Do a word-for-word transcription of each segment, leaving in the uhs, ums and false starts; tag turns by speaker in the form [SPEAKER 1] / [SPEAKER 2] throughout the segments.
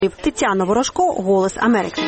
[SPEAKER 1] Тетяна Ворожко, «Голос Америки».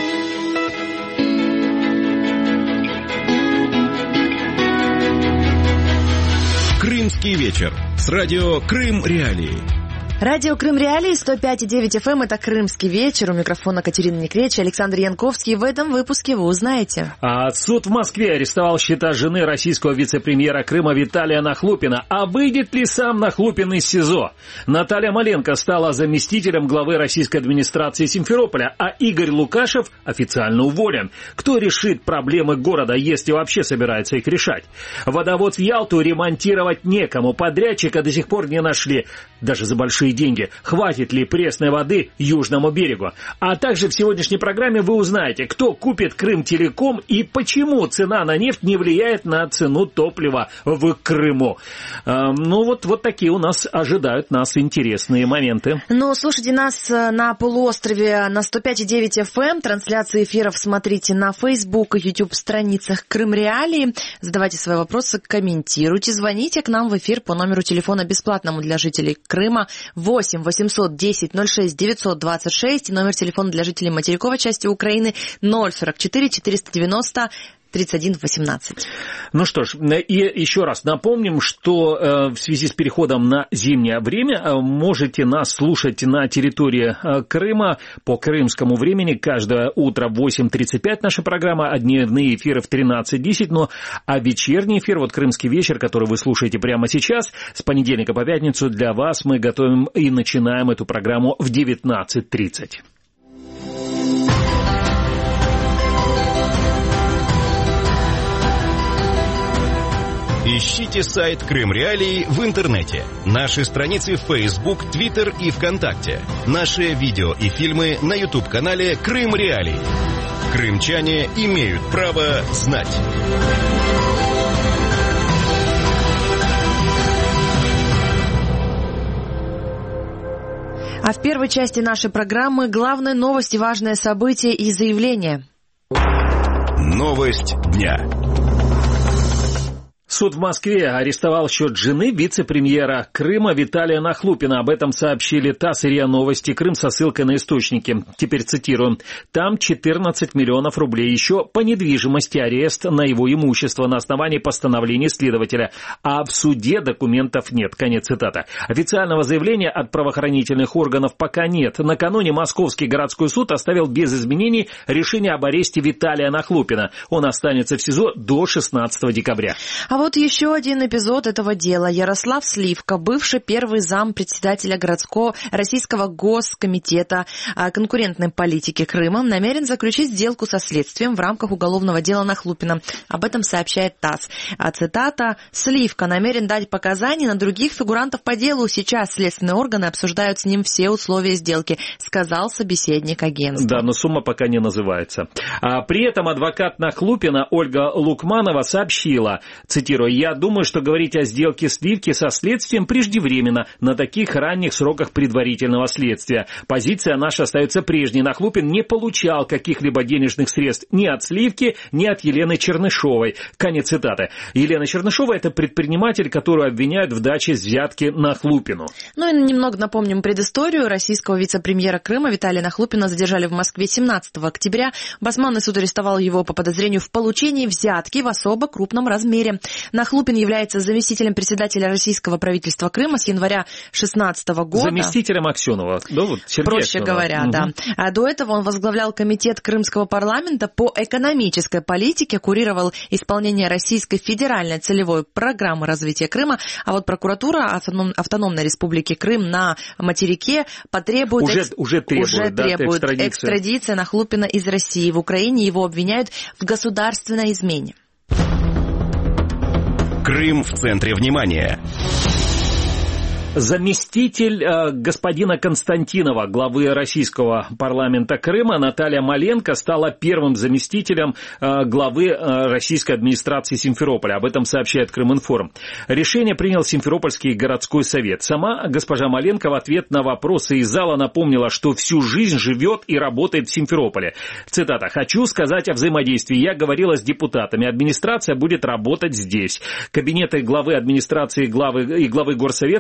[SPEAKER 2] Крымский вечер с радио «Крым Реалии».
[SPEAKER 3] Радио «Крым Реалии», сто пять и девять эф эм, это «Крымский вечер». У микрофона Катерина Некречь, Александр Янковский. В этом выпуске вы узнаете.
[SPEAKER 4] А суд в Москве арестовал счета жены российского вице-премьера Крыма Виталия Нахлупина. А выйдет ли сам Нахлупин из СИЗО? Наталья Маленко стала заместителем главы российской администрации Симферополя, а Игорь Лукашев официально уволен. Кто решит проблемы города, если вообще собирается их решать? Водовод в Ялту ремонтировать некому. Подрядчика до сих пор не нашли. Даже за большие деньги. Хватит ли пресной воды Южному берегу? А также в сегодняшней программе вы узнаете, кто купит Крымтелеком и почему цена на нефть не влияет на цену топлива в Крыму. Э, ну вот, вот такие у нас ожидают нас интересные моменты.
[SPEAKER 3] Ну, слушайте нас на полуострове на сто пять и девять эф эм. Трансляции эфиров смотрите на Facebook и YouTube страницах Крым Реалии. Задавайте свои вопросы, комментируйте, звоните к нам в эфир по номеру телефона бесплатному для жителей Крыма восемь восемьсот десять ноль шесть девятьсот двадцать шесть и номер телефона для жителей материковой части Украины ноль сорок четыре четыреста девяносто тридцать один восемнадцать.
[SPEAKER 4] Ну что ж, и еще раз напомним, что э, в связи с переходом на зимнее время э, можете нас слушать на территории э, Крыма по крымскому времени. Каждое утро в восемь тридцать пять наша программа, а дневные эфиры в тринадцать десять, ну а вечерний эфир, вот крымский вечер, который вы слушаете прямо сейчас, с понедельника по пятницу для вас мы готовим и начинаем эту программу в девятнадцать тридцать.
[SPEAKER 2] Ищите сайт Крым Реалии в интернете. Наши страницы в Facebook, Twitter и ВКонтакте. Наши видео и фильмы на YouTube-канале Крым Реалии. Крымчане имеют право знать.
[SPEAKER 3] А в первой части нашей программы главные новости, важное событие и заявление.
[SPEAKER 2] Новость дня.
[SPEAKER 4] Суд в Москве арестовал счет жены вице-премьера Крыма Виталия Нахлупина. Об этом сообщили ТАСС и РИА Новости Крым со ссылкой на источники. Теперь цитирую. Там четырнадцать миллионов рублей. Еще по недвижимости арест на его имущество на основании постановления следователя. А в суде документов нет. Конец цитаты. Официального заявления от правоохранительных органов пока нет. Накануне Московский городской суд оставил без изменений решение об аресте Виталия Нахлупина. Он останется в СИЗО до шестнадцатого декабря.
[SPEAKER 3] А вот еще один эпизод этого дела. Ярослав Сливка, бывший первый зам председателя городского российского госкомитета конкурентной политики Крыма, намерен заключить сделку со следствием в рамках уголовного дела Нахлупина. Об этом сообщает ТАСС. А цитата: «Сливка намерен дать показания на других фигурантов по делу. Сейчас следственные органы обсуждают с ним все условия сделки», сказал собеседник агентства.
[SPEAKER 4] Да, но сумма пока не называется. А при этом адвокат Нахлупина Ольга Лукманова сообщила, цитирую: «Я думаю, что говорить о сделке Сливки со следствием преждевременно на таких ранних сроках предварительного следствия. Позиция наша остается прежней. Нахлупин не получал каких-либо денежных средств ни от Сливки, ни от Елены Чернышовой». Конец цитаты. Елена Чернышова – это предприниматель, которую обвиняют в даче взятки Нахлупину.
[SPEAKER 3] Ну и немного напомним предысторию. Российского вице-премьера Крыма Виталия Нахлупина задержали в Москве семнадцатого октября. Басманный суд арестовал его по подозрению в получении взятки в особо крупном размере. Нахлупин является заместителем председателя российского правительства Крыма с января шестнадцатого года.
[SPEAKER 4] Заместителем Аксенова. Да, вот,
[SPEAKER 3] проще
[SPEAKER 4] Аксенова.
[SPEAKER 3] говоря, угу. да. А до этого он возглавлял комитет Крымского парламента по экономической политике, курировал исполнение Российской федеральной целевой программы развития Крыма. А вот прокуратура автоном, автономной республики Крым на материке потребует,
[SPEAKER 4] уже,
[SPEAKER 3] экс...
[SPEAKER 4] уже требует,
[SPEAKER 3] уже
[SPEAKER 4] да,
[SPEAKER 3] требует
[SPEAKER 4] экстрадиции.
[SPEAKER 3] экстрадиции Нахлупина из России. В Украине его обвиняют в государственной измене.
[SPEAKER 2] Крым в центре внимания.
[SPEAKER 4] Заместитель э, господина Константинова, главы российского парламента Крыма, Наталья Маленко стала первым заместителем э, главы э, российской администрации Симферополя. Об этом сообщает Крыминформ. Решение принял Симферопольский городской совет. Сама госпожа Маленко в ответ на вопросы из зала напомнила, что всю жизнь живет и работает в Симферополе. Цитата: «Хочу сказать о взаимодействии. Я говорила с депутатами. Администрация будет работать здесь. Кабинеты главы администрации и главы, и главы горсовета будут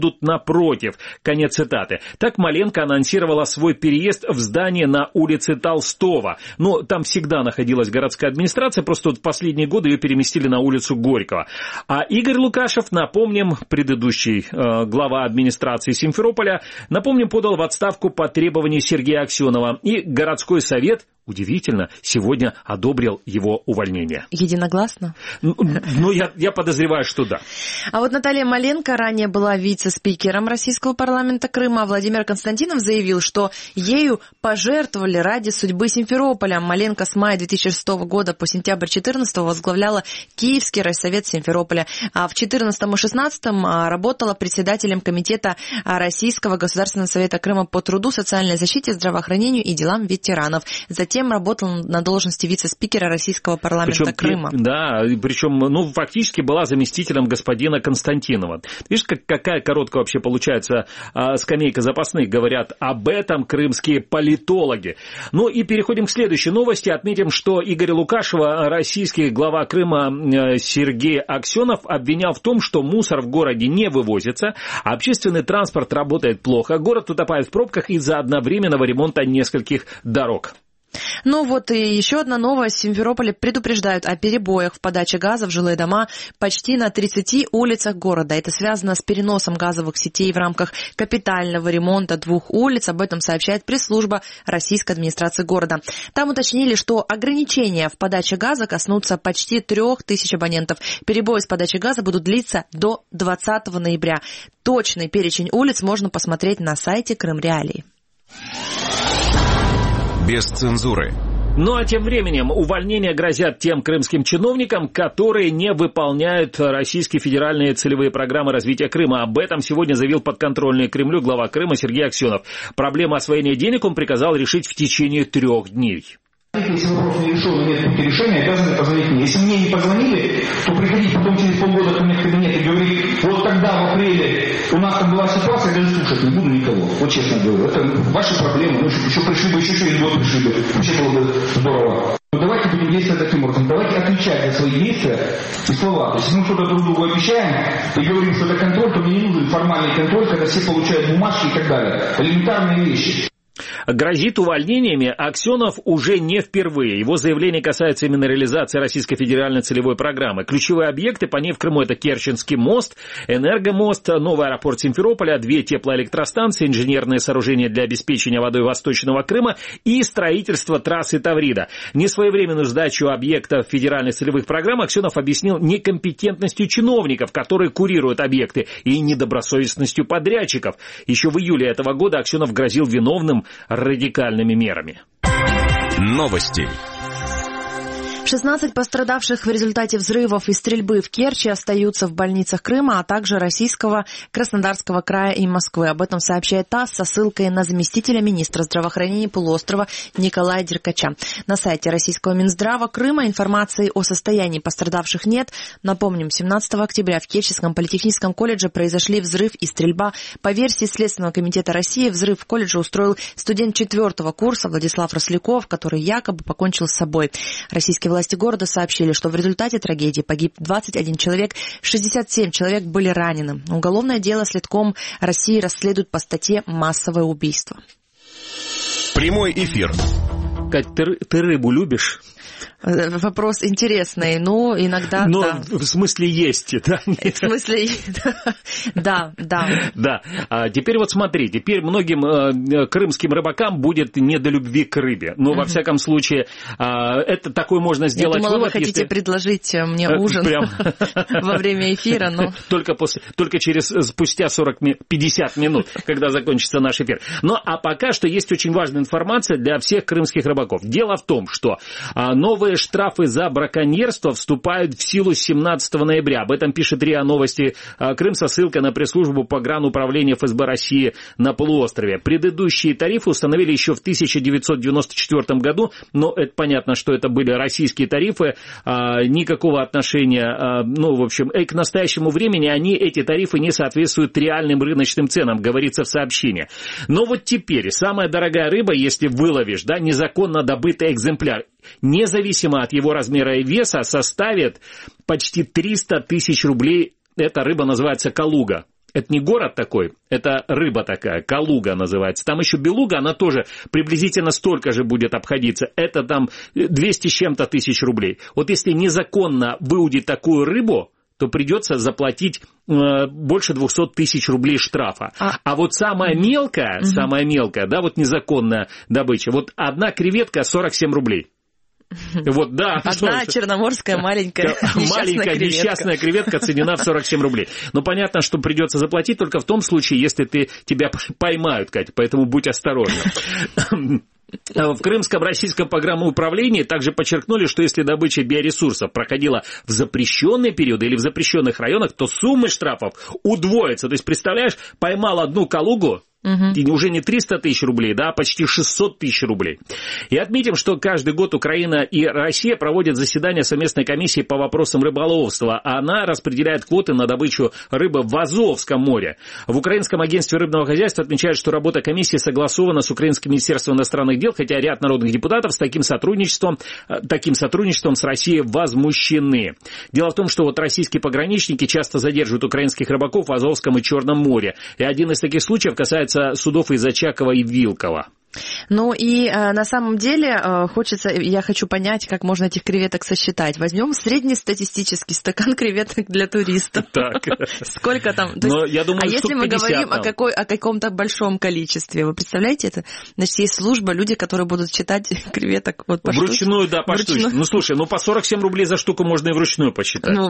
[SPEAKER 4] будут напротив. Конец цитаты. Так Маленко анонсировала свой переезд в здание на улице Толстого. Но там всегда находилась городская администрация, просто вот в последние годы ее переместили на улицу Горького. А Игорь Лукашев, напомним, предыдущий э, глава администрации Симферополя, напомним, подал в отставку по требованию Сергея Аксенова. И городской совет, удивительно, сегодня одобрил его увольнение.
[SPEAKER 3] Единогласно?
[SPEAKER 4] Ну, ну я, я подозреваю, что да.
[SPEAKER 3] А вот Наталья Маленко ранее была вице-спикером Российского парламента Крыма, а Владимир Константинов заявил, что ею пожертвовали ради судьбы Симферополя. Маленко с мая две тысячи шестого года по сентябрь две тысячи четырнадцатого возглавляла Киевский райсовет Симферополя, а в две тысячи четырнадцатом и две тысячи шестнадцатом работала председателем комитета Российского государственного совета Крыма по труду, социальной защите, здравоохранению и делам ветеранов. Затем Затем работал на должности вице-спикера Российского парламента причем, Крыма.
[SPEAKER 4] Да, причем, ну, фактически была заместителем господина Константинова. Видишь, как, какая короткая вообще получается а, скамейка запасных, говорят об этом крымские политологи. Ну и переходим к следующей новости. Отметим, что Игоря Лукашева, российский глава Крыма Сергей Аксенов, обвинял в том, что мусор в городе не вывозится, а общественный транспорт работает плохо, город утопает в пробках из-за одновременного ремонта нескольких дорог.
[SPEAKER 3] Ну вот и еще одна новость. В Симферополе предупреждают о перебоях в подаче газа в жилые дома почти на тридцати улицах города. Это связано с переносом газовых сетей в рамках капитального ремонта двух улиц. Об этом сообщает пресс-служба Российской администрации города. Там уточнили, что ограничения в подаче газа коснутся почти трех тысяч абонентов. Перебои с подачей газа будут длиться до двадцатого ноября. Точный перечень улиц можно посмотреть на сайте Крым Реалии.
[SPEAKER 2] Без цензуры.
[SPEAKER 4] Ну а тем временем увольнения грозят тем крымским чиновникам, которые не выполняют российские федеральные целевые программы развития Крыма. Об этом сегодня заявил подконтрольный Кремлю глава Крыма Сергей Аксенов. Проблему освоения денег он приказал решить в течение трех дней.
[SPEAKER 5] Если вопрос не решен, и нет пути решения, обязаны позвонить мне. Если мне не позвонили, то приходить потом через полгода ко мне в кабинет и говорить, вот тогда в апреле у нас там была ситуация, я даже слушать не буду никого. Вот честно говорю, это ваши проблемы. Ну, еще пришли бы, еще через год пришли бы. Вообще было бы здорово. Но давайте будем действовать таким образом. Давайте отвечать за свои действия и слова. То есть, если мы что-то друг другу обещаем и говорим, что это контроль, то мне не нужен формальный контроль, когда все получают бумажки и так далее. Элементарные вещи.
[SPEAKER 4] Грозит увольнениями Аксенов уже не впервые. Его заявление касается именно реализации Российской федеральной целевой программы. Ключевые объекты по ней в Крыму — это Керченский мост, Энергомост, новый аэропорт Симферополя, две теплоэлектростанции, инженерные сооружения для обеспечения водой Восточного Крыма и строительство трассы Таврида. Несвоевременную сдачу объектов федеральных целевых программ Аксенов объяснил некомпетентностью чиновников, которые курируют объекты, и недобросовестностью подрядчиков. Еще в июле этого года Аксенов грозил виновным радикальными мерами.
[SPEAKER 2] Новости.
[SPEAKER 3] шестнадцать пострадавших в результате взрывов и стрельбы в Керчи остаются в больницах Крыма, а также Российского, Краснодарского края и Москвы. Об этом сообщает ТАСС со ссылкой на заместителя министра здравоохранения полуострова Николая Деркача. На сайте Российского Минздрава Крыма информации о состоянии пострадавших нет. Напомним, семнадцатого октября в Керченском политехническом колледже произошли взрыв и стрельба. По версии Следственного комитета России, взрыв в колледже устроил студент четвертого курса Владислав Росляков, который якобы покончил с собой. Российские власти города сообщили, что в результате трагедии погиб двадцать один человек, шестьдесят семь человек были ранены. Уголовное дело следком России расследует по статье «Массовое убийство».
[SPEAKER 2] Прямой эфир.
[SPEAKER 4] Кать, ты, ты рыбу любишь?
[SPEAKER 3] Вопрос интересный, но иногда...
[SPEAKER 4] Но
[SPEAKER 3] да.
[SPEAKER 4] в смысле есть, да?
[SPEAKER 3] В смысле, да, да.
[SPEAKER 4] Да. А теперь вот смотри, теперь многим э, крымским рыбакам будет не до любви к рыбе. Но, во всяком случае, э, это такой можно сделать
[SPEAKER 3] вывод. Я думала,
[SPEAKER 4] вывод,
[SPEAKER 3] вы хотите
[SPEAKER 4] если...
[SPEAKER 3] предложить мне ужин Прям... во время эфира, но... Только,
[SPEAKER 4] после, только через, спустя сорок, пятьдесят минут, когда закончится наш эфир. Ну, а пока что есть очень важная информация для всех крымских рыбаков. Дело в том, что э, новые штрафы за браконьерство вступают в силу с семнадцатого ноября. Об этом пишет РИА Новости Крым со ссылкой на пресс-службу погрануправления эф эс бэ России на полуострове. Предыдущие тарифы установили еще в тысяча девятьсот девяносто четвёртом году, но это понятно, что это были российские тарифы, никакого отношения, ну, в общем, к настоящему времени они, эти тарифы, не соответствуют реальным рыночным ценам, говорится в сообщении. Но вот теперь самая дорогая рыба, если выловишь, да, незаконно добытый экземпляр, независимо от его размера и веса, составит почти триста тысяч рублей. Эта рыба называется калуга. Это не город такой, это рыба такая, Калуга называется. Там еще Белуга, она тоже приблизительно столько же будет обходиться. Это там двести с чем-то тысяч рублей. Вот если незаконно выудить такую рыбу, то придется заплатить э, больше двести тысяч рублей штрафа. А, а вот самая мелкая, угу. самая мелкая, да, вот незаконная добыча, вот одна креветка сорок семь рублей. Вот, да.
[SPEAKER 3] Одна что, черноморская маленькая несчастная
[SPEAKER 4] маленькая
[SPEAKER 3] креветка.
[SPEAKER 4] несчастная креветка ценена в сорок семь рублей. Но понятно, что придется заплатить только в том случае, если ты, тебя поймают, Катя, поэтому будь осторожна. В Крымском российском программном управлении также подчеркнули, что если добыча биоресурсов проходила в запрещенные периоды или в запрещенных районах, то суммы штрафов удвоятся. То есть, представляешь, поймал одну Калугу, угу. и уже не триста тысяч рублей, да, а почти шестьсот тысяч рублей. И отметим, что каждый год Украина и Россия проводят заседания совместной комиссии по вопросам рыболовства. Она распределяет квоты на добычу рыбы в Азовском море. В Украинском агентстве рыбного хозяйства отмечают, что работа комиссии согласована с Украинским министерством иностранных дел, хотя ряд народных депутатов с таким сотрудничеством, таким сотрудничеством с Россией возмущены. Дело в том, что вот российские пограничники часто задерживают украинских рыбаков в Азовском и Черном море. И один из таких случаев касается судов из Очакова и Вилкова.
[SPEAKER 3] Ну и э, на самом деле э, хочется, я хочу понять, как можно этих креветок сосчитать. Возьмем среднестатистический стакан креветок для туристов.
[SPEAKER 4] Так.
[SPEAKER 3] Сколько там? То
[SPEAKER 4] Но
[SPEAKER 3] есть,
[SPEAKER 4] я думаю,
[SPEAKER 3] а если мы говорим
[SPEAKER 4] там.
[SPEAKER 3] о, какой, о каком-то большом количестве, вы представляете это? Значит, есть служба, люди, которые будут считать креветок вот по
[SPEAKER 4] вручную, да, по штучке. Ну, слушай, ну по сорок семь рублей за штуку можно и вручную посчитать.
[SPEAKER 3] Ну,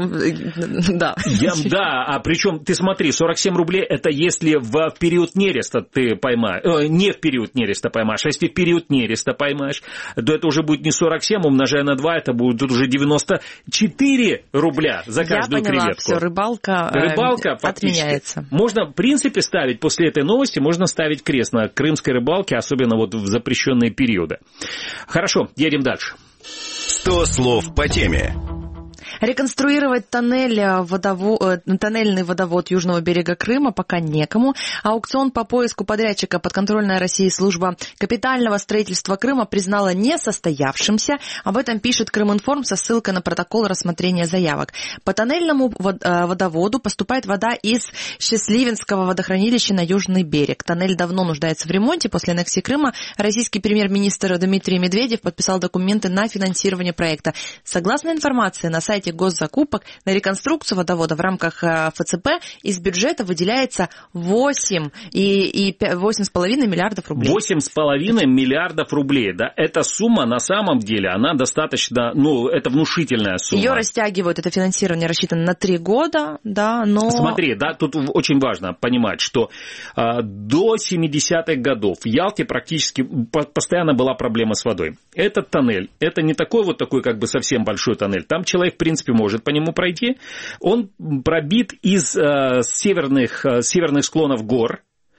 [SPEAKER 3] да.
[SPEAKER 4] Я, да, а причем, ты смотри, сорок семь рублей это если в период нереста ты поймаешь, э, не в период нереста поймаешь, а если в период нереста поймаешь, то это уже будет не сорок семь, умножая на два, это будет тут уже девяносто четыре рубля за каждую
[SPEAKER 3] Я поняла,
[SPEAKER 4] креветку.
[SPEAKER 3] Все, рыбалка,
[SPEAKER 4] рыбалка
[SPEAKER 3] э, отменяется.
[SPEAKER 4] Можно, в принципе, ставить, после этой новости, можно ставить крест на крымской рыбалке, особенно вот в запрещенные периоды. Хорошо, едем дальше.
[SPEAKER 2] сто слов по теме.
[SPEAKER 3] Реконструировать тоннель, водово... тоннельный водовод южного берега Крыма пока некому. Аукцион по поиску подрядчика подконтрольная России служба капитального строительства Крыма признала несостоявшимся. Об этом пишет Крыминформ со ссылкой на протокол рассмотрения заявок. По тоннельному водоводу поступает вода из Счастливинского водохранилища на южный берег. Тоннель давно нуждается в ремонте. После аннексии Крыма российский премьер-министр Дмитрий Медведев подписал документы на финансирование проекта. Согласно информации на сайте госзакупок, на реконструкцию водовода в рамках ФЦП из бюджета выделяется восемь и восемь с половиной миллиардов рублей.
[SPEAKER 4] восемь с половиной миллиардов рублей, да, эта сумма на самом деле, она достаточно, ну, это внушительная сумма.
[SPEAKER 3] Ее растягивают, это финансирование рассчитано на три года, да, но...
[SPEAKER 4] Смотри, да, тут очень важно понимать, что а, до семидесятых годов в Ялте практически постоянно была проблема с водой. Этот тоннель, это не такой вот такой как бы совсем большой тоннель, там человек, в принципе, может по нему пройти. Он пробит из э, северных, э, северных склонов гор.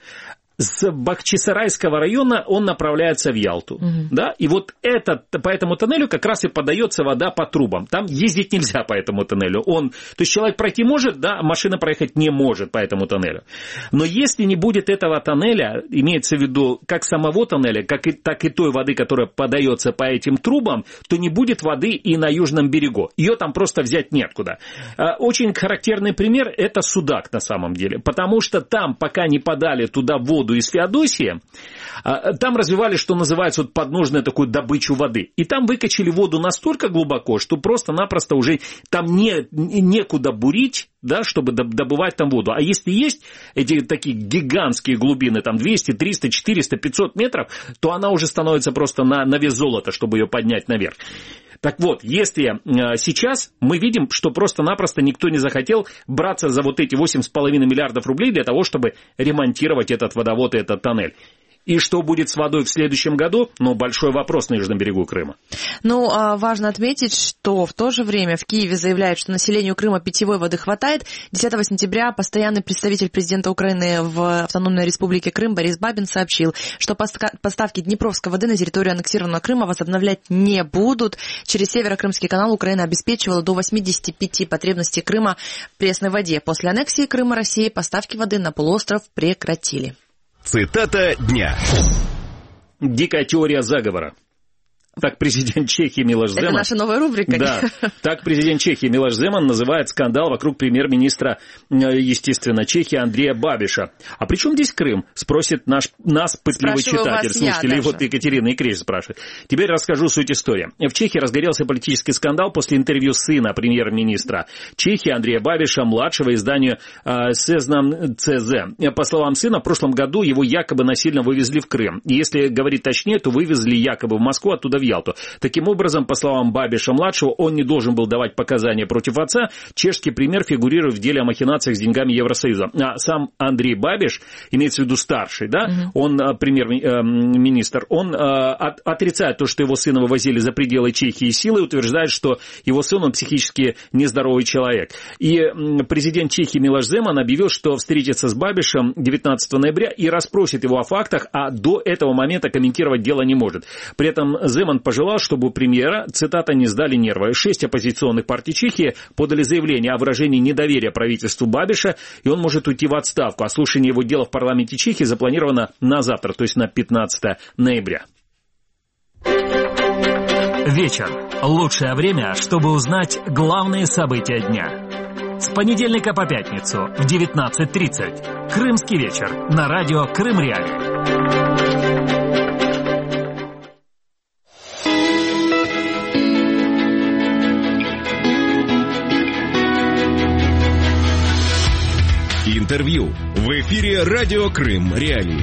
[SPEAKER 4] С Бахчисарайского района он направляется в Ялту. Угу. Да? И вот этот, по этому тоннелю как раз и подается вода по трубам. Там ездить нельзя по этому тоннелю. Он, то есть человек пройти может, да, машина проехать не может по этому тоннелю. Но если не будет этого тоннеля, имеется в виду как самого тоннеля, как и, так и той воды, которая подается по этим трубам, то не будет воды и на южном берегу. Ее там просто взять неоткуда. Очень характерный пример – это Судак на самом деле. Потому что там, пока не подали туда воду из Феодосии, там развивали, что называется, вот подножную такую добычу воды. И там выкачали воду настолько глубоко, что просто-напросто уже там не, некуда бурить, да, чтобы добывать там воду. А если есть эти такие гигантские глубины, там двести, триста, четыреста, пятьсот метров, то она уже становится просто на, на вес золота, чтобы ее поднять наверх. Так вот, если сейчас мы видим, что просто-напросто никто не захотел браться за вот эти восемь с половиной миллиардов рублей для того, чтобы ремонтировать этот водовод и этот тоннель. И что будет с водой в следующем году? Ну, большой вопрос на южном берегу Крыма.
[SPEAKER 3] Ну, важно отметить, что в то же время в Киеве заявляют, что населению Крыма питьевой воды хватает. десятого сентября постоянный представитель президента Украины в Автономной Республике Крым Борис Бабин сообщил, что поставки днепровской воды на территорию аннексированного Крыма возобновлять не будут. Через Северокрымский канал Украина обеспечивала до восемьдесят пять потребностей Крыма в пресной воде. После аннексии Крыма России поставки воды на полуостров прекратили.
[SPEAKER 2] Цитата дня.
[SPEAKER 4] Дикая теория заговора. Так президент Чехии Милош Земан...
[SPEAKER 3] Это наша новая рубрика.
[SPEAKER 4] Да. Так президент Чехии Милош Земан называет скандал вокруг премьер-министра, естественно, Чехии Андрея Бабиша. А при чем здесь Крым? Спросит наш, нас пытливый читатель. Слушатели, вот Екатерина Икрич спрашивает. Теперь расскажу суть истории. В Чехии разгорелся политический скандал после интервью сына премьер-министра Чехии Андрея Бабиша, младшего, изданию Сезнам ЦЗ. По словам сына, в прошлом году его якобы насильно вывезли в Крым. И если говорить точнее, то вывезли якобы в Москву, оттуда в Ялту. Таким образом, по словам Бабиша-младшего, он не должен был давать показания против отца. Чешский премьер фигурирует в деле о махинациях с деньгами Евросоюза. А сам Андрей Бабиш, имеется в виду старший, да, угу. он премьер-министр, он отрицает то, что его сына вывозили за пределы Чехии силой, утверждает, что его сын, он психически нездоровый человек. И президент Чехии Милош Земан объявил, что встретится с Бабишем девятнадцатого ноября и расспросит его о фактах, а до этого момента комментировать дело не может. При этом Земан пожелал, чтобы у премьера, цитата, не сдали нервы. Шесть оппозиционных партий Чехии подали заявление о выражении недоверия правительству Бабиша, и он может уйти в отставку. А слушание его дела в парламенте Чехии запланировано на завтра, то есть на пятнадцатого ноября.
[SPEAKER 6] Вечер. Лучшее время, чтобы узнать главные события дня. С понедельника по пятницу в девятнадцать тридцать. Крымский вечер на радио Крым Реалии.
[SPEAKER 2] Интервью. В эфире радио Крым Реалии.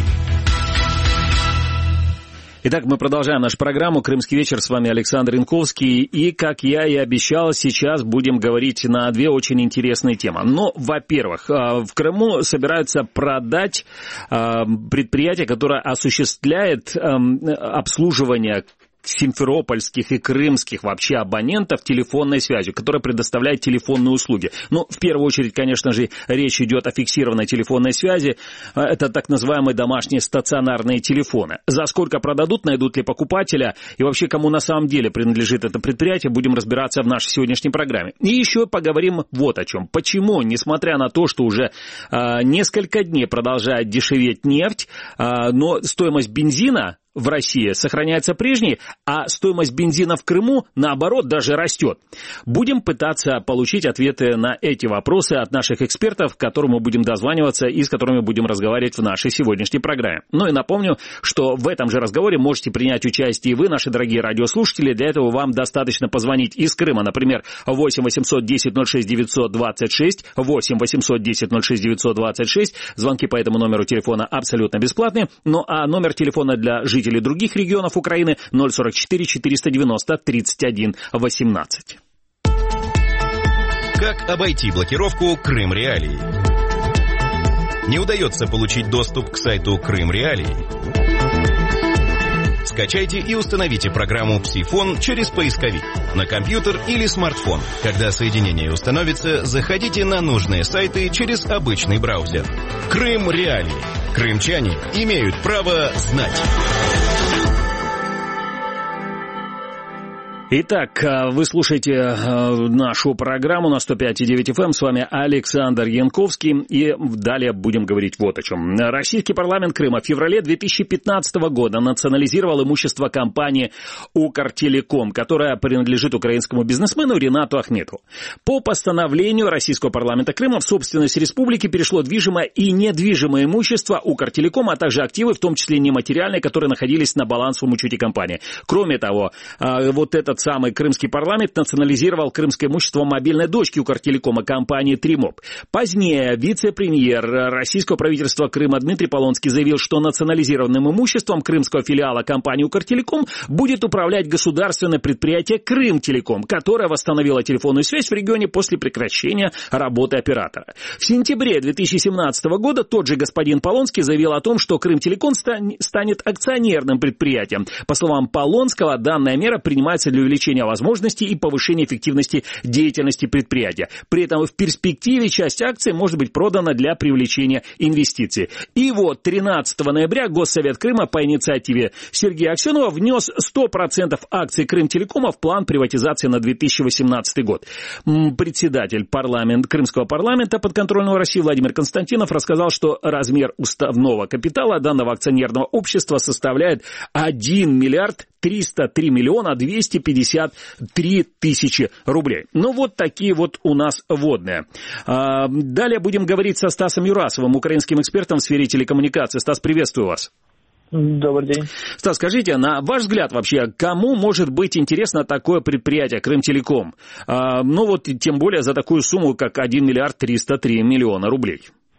[SPEAKER 4] Итак, мы продолжаем нашу программу «Крымский вечер». С вами Александр Янковский. И, как я и обещал, сейчас будем говорить на две очень интересные темы. Но, во-первых, в Крыму собираются продать предприятие, которое осуществляет обслуживание симферопольских и крымских вообще абонентов телефонной связью, которая предоставляет телефонные услуги. Ну, в первую очередь, конечно же, речь идет о фиксированной телефонной связи. Это так называемые домашние стационарные телефоны. За сколько продадут, найдут ли покупателя и вообще кому на самом деле принадлежит это предприятие, будем разбираться в нашей сегодняшней программе. И еще поговорим вот о чем. Почему, несмотря на то, что уже э, несколько дней продолжает дешеветь нефть, э, но стоимость бензина в России сохраняется прежней, а стоимость бензина в Крыму, наоборот, даже растет. Будем пытаться получить ответы на эти вопросы от наших экспертов, к которым мы будем дозваниваться и с которыми будем разговаривать в нашей сегодняшней программе. Ну и напомню, что в этом же разговоре можете принять участие и вы, наши дорогие радиослушатели. Для этого вам достаточно позвонить из Крыма, например, восемь восемьсот десять ноль шесть девятьсот двадцать шесть, восемь восемьсот десять ноль шесть девятьсот двадцать шесть. Звонки по этому номеру телефона абсолютно бесплатные. Ну а номер телефона для жителей или других регионов Украины ноль сорок четыре четыреста девяносто тридцать один восемнадцать.
[SPEAKER 2] Как обойти блокировку Крым Реалии? Не удается получить доступ к сайту Крым Реалии? Скачайте и установите программу «Псифон» через поисковик на компьютер или смартфон. Когда соединение установится, заходите на нужные сайты через обычный браузер. Крым Реалии. Крымчане имеют право знать.
[SPEAKER 4] Итак, вы слушаете нашу программу на сто пять и девять эф эм. С вами Александр Янковский. И далее будем говорить вот о чем. Российский парламент Крыма в феврале две тысячи пятнадцатого года национализировал имущество компании «Укртелеком», которая принадлежит украинскому бизнесмену Ринату Ахметову. По постановлению Российского парламента Крыма в собственность республики перешло движимое и недвижимое имущество «Укртелеком», а также активы, в том числе нематериальные, которые находились на балансовом учете компании. Кроме того, вот этот самый крымский парламент национализировал крымское имущество мобильной дочки Укртелекома компании «Тримоп». Позднее вице-премьер российского правительства Крыма Дмитрий Полонский заявил, что национализированным имуществом крымского филиала компании «Укртелеком» будет управлять государственное предприятие «Крымтелеком», которое восстановило телефонную связь в регионе после прекращения работы оператора. В сентябре две тысячи семнадцатого года тот же господин Полонский заявил о том, что Крымтелеком станет акционерным предприятием. По словам Полонского, данная мера принимается для увеличения возможностей и повышения эффективности деятельности предприятия. При этом в перспективе часть акций может быть продана для привлечения инвестиций. И вот тринадцатого ноября Госсовет Крыма по инициативе Сергея Аксенова внес сто процентов акций Крымтелекома в план приватизации на две тысячи восемнадцатый год. Председатель парламент, Крымского парламента подконтрольного России Владимир Константинов рассказал, что размер уставного капитала данного акционерного общества составляет один миллиард триста три миллиона двести пятьдесят три тысячи рублей. Ну, вот такие вот у нас вводные. Далее будем говорить со Стасом Юрасовым, украинским экспертом в сфере телекоммуникации. Стас, приветствую вас.
[SPEAKER 7] Добрый день.
[SPEAKER 4] Стас, скажите, на ваш взгляд вообще, кому может быть интересно такое предприятие Крымтелеком? А, ну вот, тем более за такую сумму, как один миллиард триста три миллиона рублей.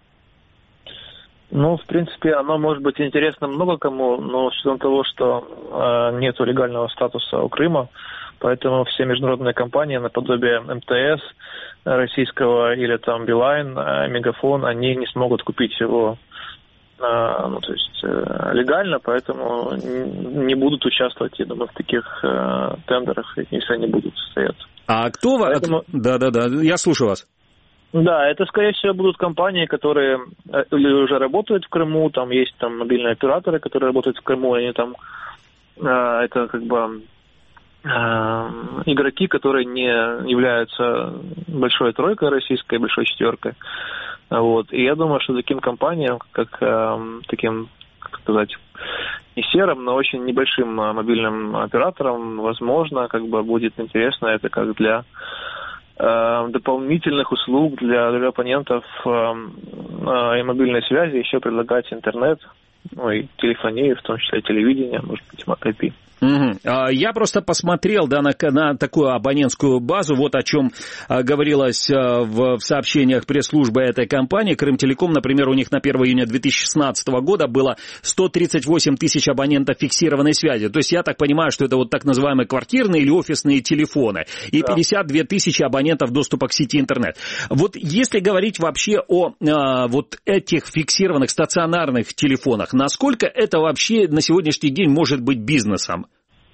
[SPEAKER 7] Ну, в принципе, оно может быть интересно много кому, но с учетом того, что э, нет легального статуса у Крыма, поэтому все международные компании наподобие эм тэ эс российского или там Билайн, Мегафон, они не смогут купить его ну, то есть легально, поэтому не будут участвовать, я думаю, в таких э, тендерах, если они будут состояться.
[SPEAKER 4] А кто...
[SPEAKER 7] Поэтому...
[SPEAKER 4] Да-да-да, я слушаю вас.
[SPEAKER 7] Да, это, скорее всего, будут компании, которые или уже работают в Крыму, там есть там мобильные операторы, которые работают в Крыму, они там, э, это как бы э, игроки, которые не являются большой тройкой российской, большой четверкой. Вот. И я думаю, что таким компаниям, как э, таким, как сказать, не серым, но очень небольшим мобильным операторам, возможно, как бы будет интересно это как для э, дополнительных услуг для, для абонентов э, э, и мобильной связи еще предлагать интернет, ну и телефонию, в том числе телевидение, может быть, ай пи.
[SPEAKER 4] Угу. Я просто посмотрел, да, на, на такую абонентскую базу, вот о чем а, говорилось а, в, в сообщениях пресс-службы этой компании. Крымтелеком, например, у них на первое июня две тысячи шестнадцатого года было сто тридцать восемь тысяч абонентов фиксированной связи. То есть я так понимаю, что это вот так называемые квартирные или офисные телефоны. И да. пятьдесят две тысячи абонентов доступа к сети интернет. Вот если говорить вообще о а, вот этих фиксированных стационарных телефонах, насколько это вообще на сегодняшний день может быть бизнесом?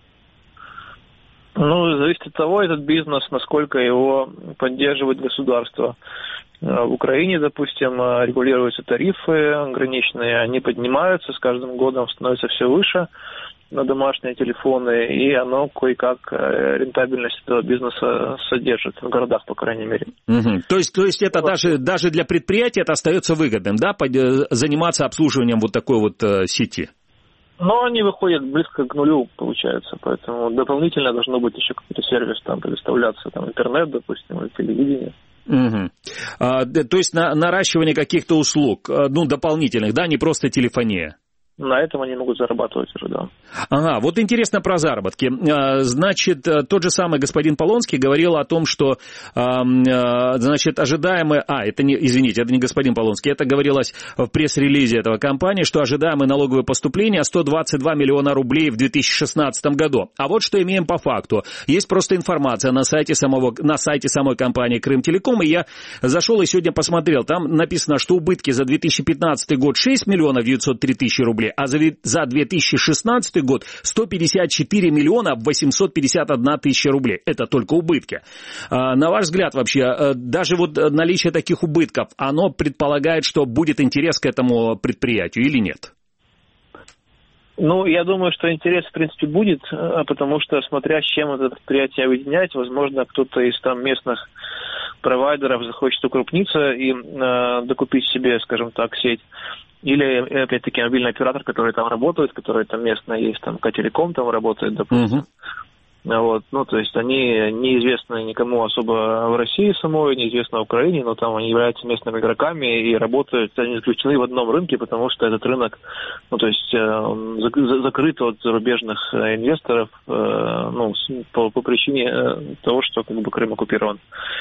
[SPEAKER 7] Ну, зависит от того, этот бизнес, насколько его поддерживает государство. В Украине, допустим, регулируются тарифы граничные, они поднимаются, с каждым годом становятся все выше на домашние телефоны, и оно кое-как рентабельность этого бизнеса содержит, в городах, по крайней мере.
[SPEAKER 4] Угу. То есть, то есть это вот. даже, даже для предприятия это остается выгодным, да, заниматься обслуживанием вот такой вот сети?
[SPEAKER 7] Но они выходят близко к нулю, получается, поэтому дополнительно должно быть еще какой-то сервис там предоставляться, там интернет, допустим, или телевидение.
[SPEAKER 4] Угу. А, то есть на, наращивание каких-то услуг, ну, дополнительных, да, не просто телефония?
[SPEAKER 7] На этом они могут зарабатывать уже, да.
[SPEAKER 4] Ага, вот интересно про заработки. Значит, тот же самый господин Полонский говорил о том, что, значит, ожидаемые... А, это не, извините, это не господин Полонский, это говорилось в пресс-релизе этого компании, что ожидаемые налоговые поступления сто двадцать два миллиона рублей в две тысячи шестнадцатом году. А вот что имеем по факту. Есть просто информация на сайте, самого, на сайте самой компании Крымтелеком, и я зашел и сегодня посмотрел. Там написано, что убытки за две тысячи пятнадцатый год шесть миллионов девятьсот три тысячи рублей, а за две тысячи шестнадцатый год сто пятьдесят четыре миллиона восемьсот пятьдесят одна тысяча рублей. Это только убытки. На ваш взгляд вообще, даже вот наличие таких убытков, оно предполагает, что будет интерес к этому предприятию или нет?
[SPEAKER 7] Ну, я думаю, что интерес, в принципе, будет, потому что, смотря с чем это предприятие объединять, возможно, кто-то из там местных провайдеров захочет укрупниться и э, докупить себе, скажем так, сеть. Или, опять-таки, мобильный оператор, который там работает, который там местно есть, там, К-телеком там работает, допустим. Uh-huh. Вот, ну, то есть они неизвестны никому особо в России самой, неизвестны в Украине, но там они являются местными игроками и работают, они заключены в одном рынке, потому что этот рынок, ну, то есть он закрыт от зарубежных инвесторов, ну, по, по причине того, что как бы Крым оккупирован.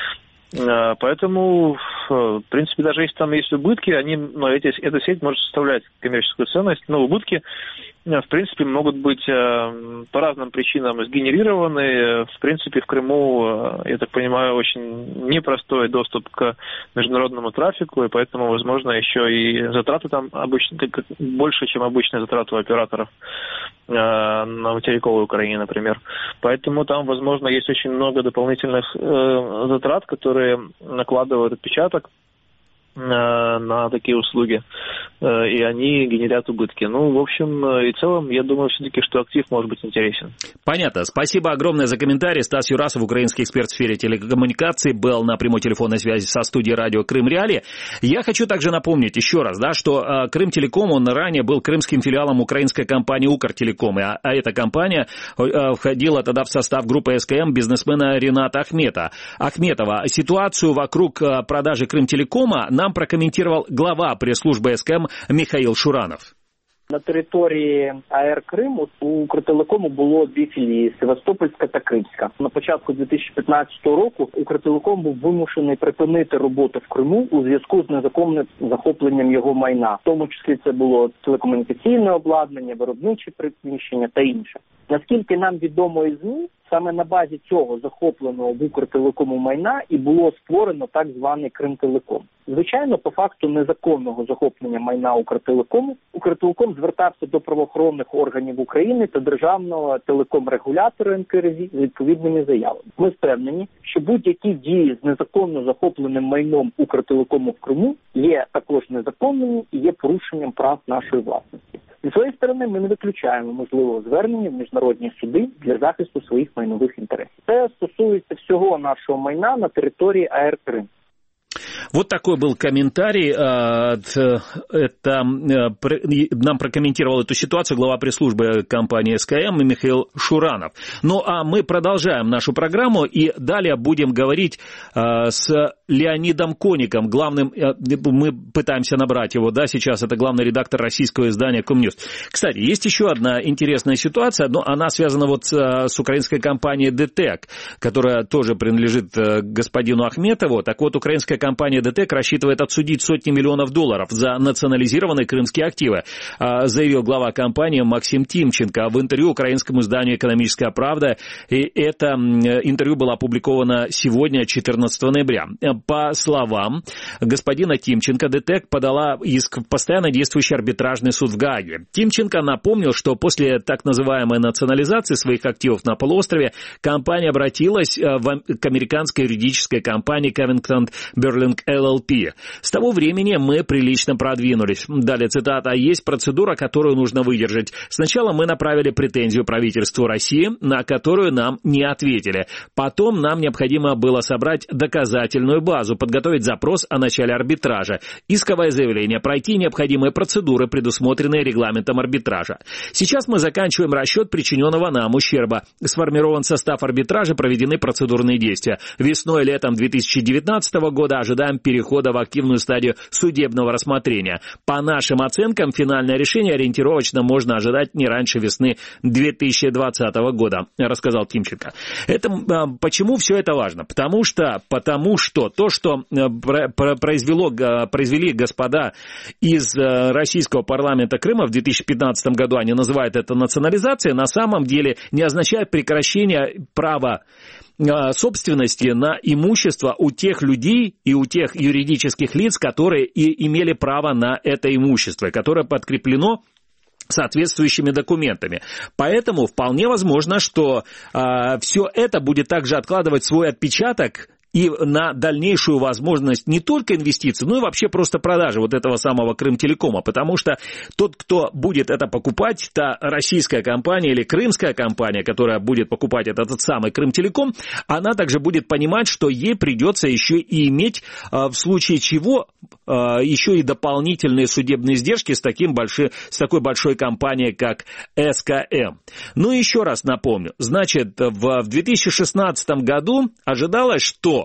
[SPEAKER 7] Поэтому, в принципе, даже если там есть убытки, они, ну, эти, эта сеть может составлять коммерческую ценность, но убытки, в принципе, могут быть по разным причинам сгенерированы. В принципе, в Крыму, я так понимаю, очень непростой доступ к международному трафику, и поэтому, возможно, еще и затраты там обычно, больше, чем обычные затраты у операторов на материковой Украине, например. Поэтому там, возможно, есть очень много дополнительных затрат, которые накладывают отпечаток на такие услуги, и они генерят убытки. Ну, в общем и целом, я думаю все-таки, что актив может быть интересен.
[SPEAKER 4] Понятно. Спасибо огромное за комментарий. Стас Юрасов, украинский эксперт в сфере телекоммуникаций, был на прямой телефонной связи со студией радио Крым Реалии. Я хочу также напомнить еще раз, да, что Крымтелеком, он ранее был крымским филиалом украинской компании Укртелеком, а, а эта компания входила тогда в состав группы СКМ бизнесмена Рената Ахмета, Ахметова. Ситуацию вокруг продажи Крымтелекома нам прокомментировал глава прес-служби СКМ Михаил Шуранов.
[SPEAKER 8] На території АЕР Крим у Укртелекому було дві філії – Севастопольська та Кримська. На початку дві тисячі п'ятнадцятого року Укртелеком був вимушений припинити роботу в Криму у зв'язку з незаконним захопленням його майна. В тому числі це було телекомунікаційне обладнання, виробничі приміщення та інше. Наскільки нам відомо із ЗМІ, саме на базі цього захопленого в Укртелекому майна і було створено так званий Кримтелеком. Звичайно, по факту незаконного захоплення майна Укртелекому, Укртелеком звертався до правоохоронних органів України та державного телекомрегулятора ен ка ер зі з відповідними заявами. Ми впевнені, що будь-які дії з незаконно захопленим майном Укртелекому в Криму є також незаконними і є порушенням прав нашої власності. Зі своєї сторони, ми не виключаємо можливого звернення в міжнародні суди для захисту своїх майнових інтересів. Це стосується всього нашого майна на території АЕР Крим.
[SPEAKER 4] Вот такой был комментарий. Это нам прокомментировал эту ситуацию глава пресс-службы компании СКМ Михаил Шуранов. Ну а мы продолжаем нашу программу и далее будем говорить с Леонидом Коником, главным, мы пытаемся набрать его, да, сейчас это главный редактор российского издания Комньюз. Кстати, есть еще одна интересная ситуация, но она связана вот с, с украинской компанией ДТЭК, которая тоже принадлежит господину Ахметову. Так вот, украинская компания ДТЭК рассчитывает отсудить сотни миллионов долларов за национализированные крымские активы, заявил глава компании Максим Тимченко в интервью украинскому изданию «Экономическая правда». И это интервью было опубликовано сегодня, четырнадцатого ноября. По словам господина Тимченко, ДТЭК подала иск в постоянно действующий арбитражный суд в Гааге. Тимченко напомнил, что после так называемой национализации своих активов на полуострове компания обратилась к американской юридической компании Covington Burling эл эл пи. С того времени мы прилично продвинулись. Далее цитата. «Есть процедура, которую нужно выдержать. Сначала мы направили претензию правительству России, на которую нам не ответили. Потом нам необходимо было собрать доказательную базу, подготовить запрос о начале арбитража, исковое заявление, пройти необходимые процедуры, предусмотренные регламентом арбитража. Сейчас мы заканчиваем расчет причиненного нам ущерба. Сформирован состав арбитража, проведены процедурные действия. Весной и летом две тысячи девятнадцатого года ожидаем перехода в активную стадию судебного рассмотрения. По нашим оценкам, финальное решение ориентировочно можно ожидать не раньше весны две тысячи двадцатого года», рассказал Тимченко. Это, почему все это важно? Потому что, потому что то, что произвело, произвели господа из российского парламента Крыма в две тысячи пятнадцатом году, они называют это национализацией, на самом деле не означает прекращение права собственности на имущество у тех людей и у тех юридических лиц, которые и имели право на это имущество, которое подкреплено соответствующими документами. Поэтому вполне возможно, что э, все это будет также откладывать свой отпечаток и на дальнейшую возможность не только инвестиций, но и вообще просто продажи вот этого самого Крымтелекома, потому что тот, кто будет это покупать, та российская компания или крымская компания, которая будет покупать этот, этот самый Крымтелеком, она также будет понимать, что ей придется еще и иметь в случае чего еще и дополнительные судебные издержки с, таким большой, с такой большой компанией, как эс ка эм. Ну, еще раз напомню, значит, в две тысячи шестнадцатом году ожидалось, что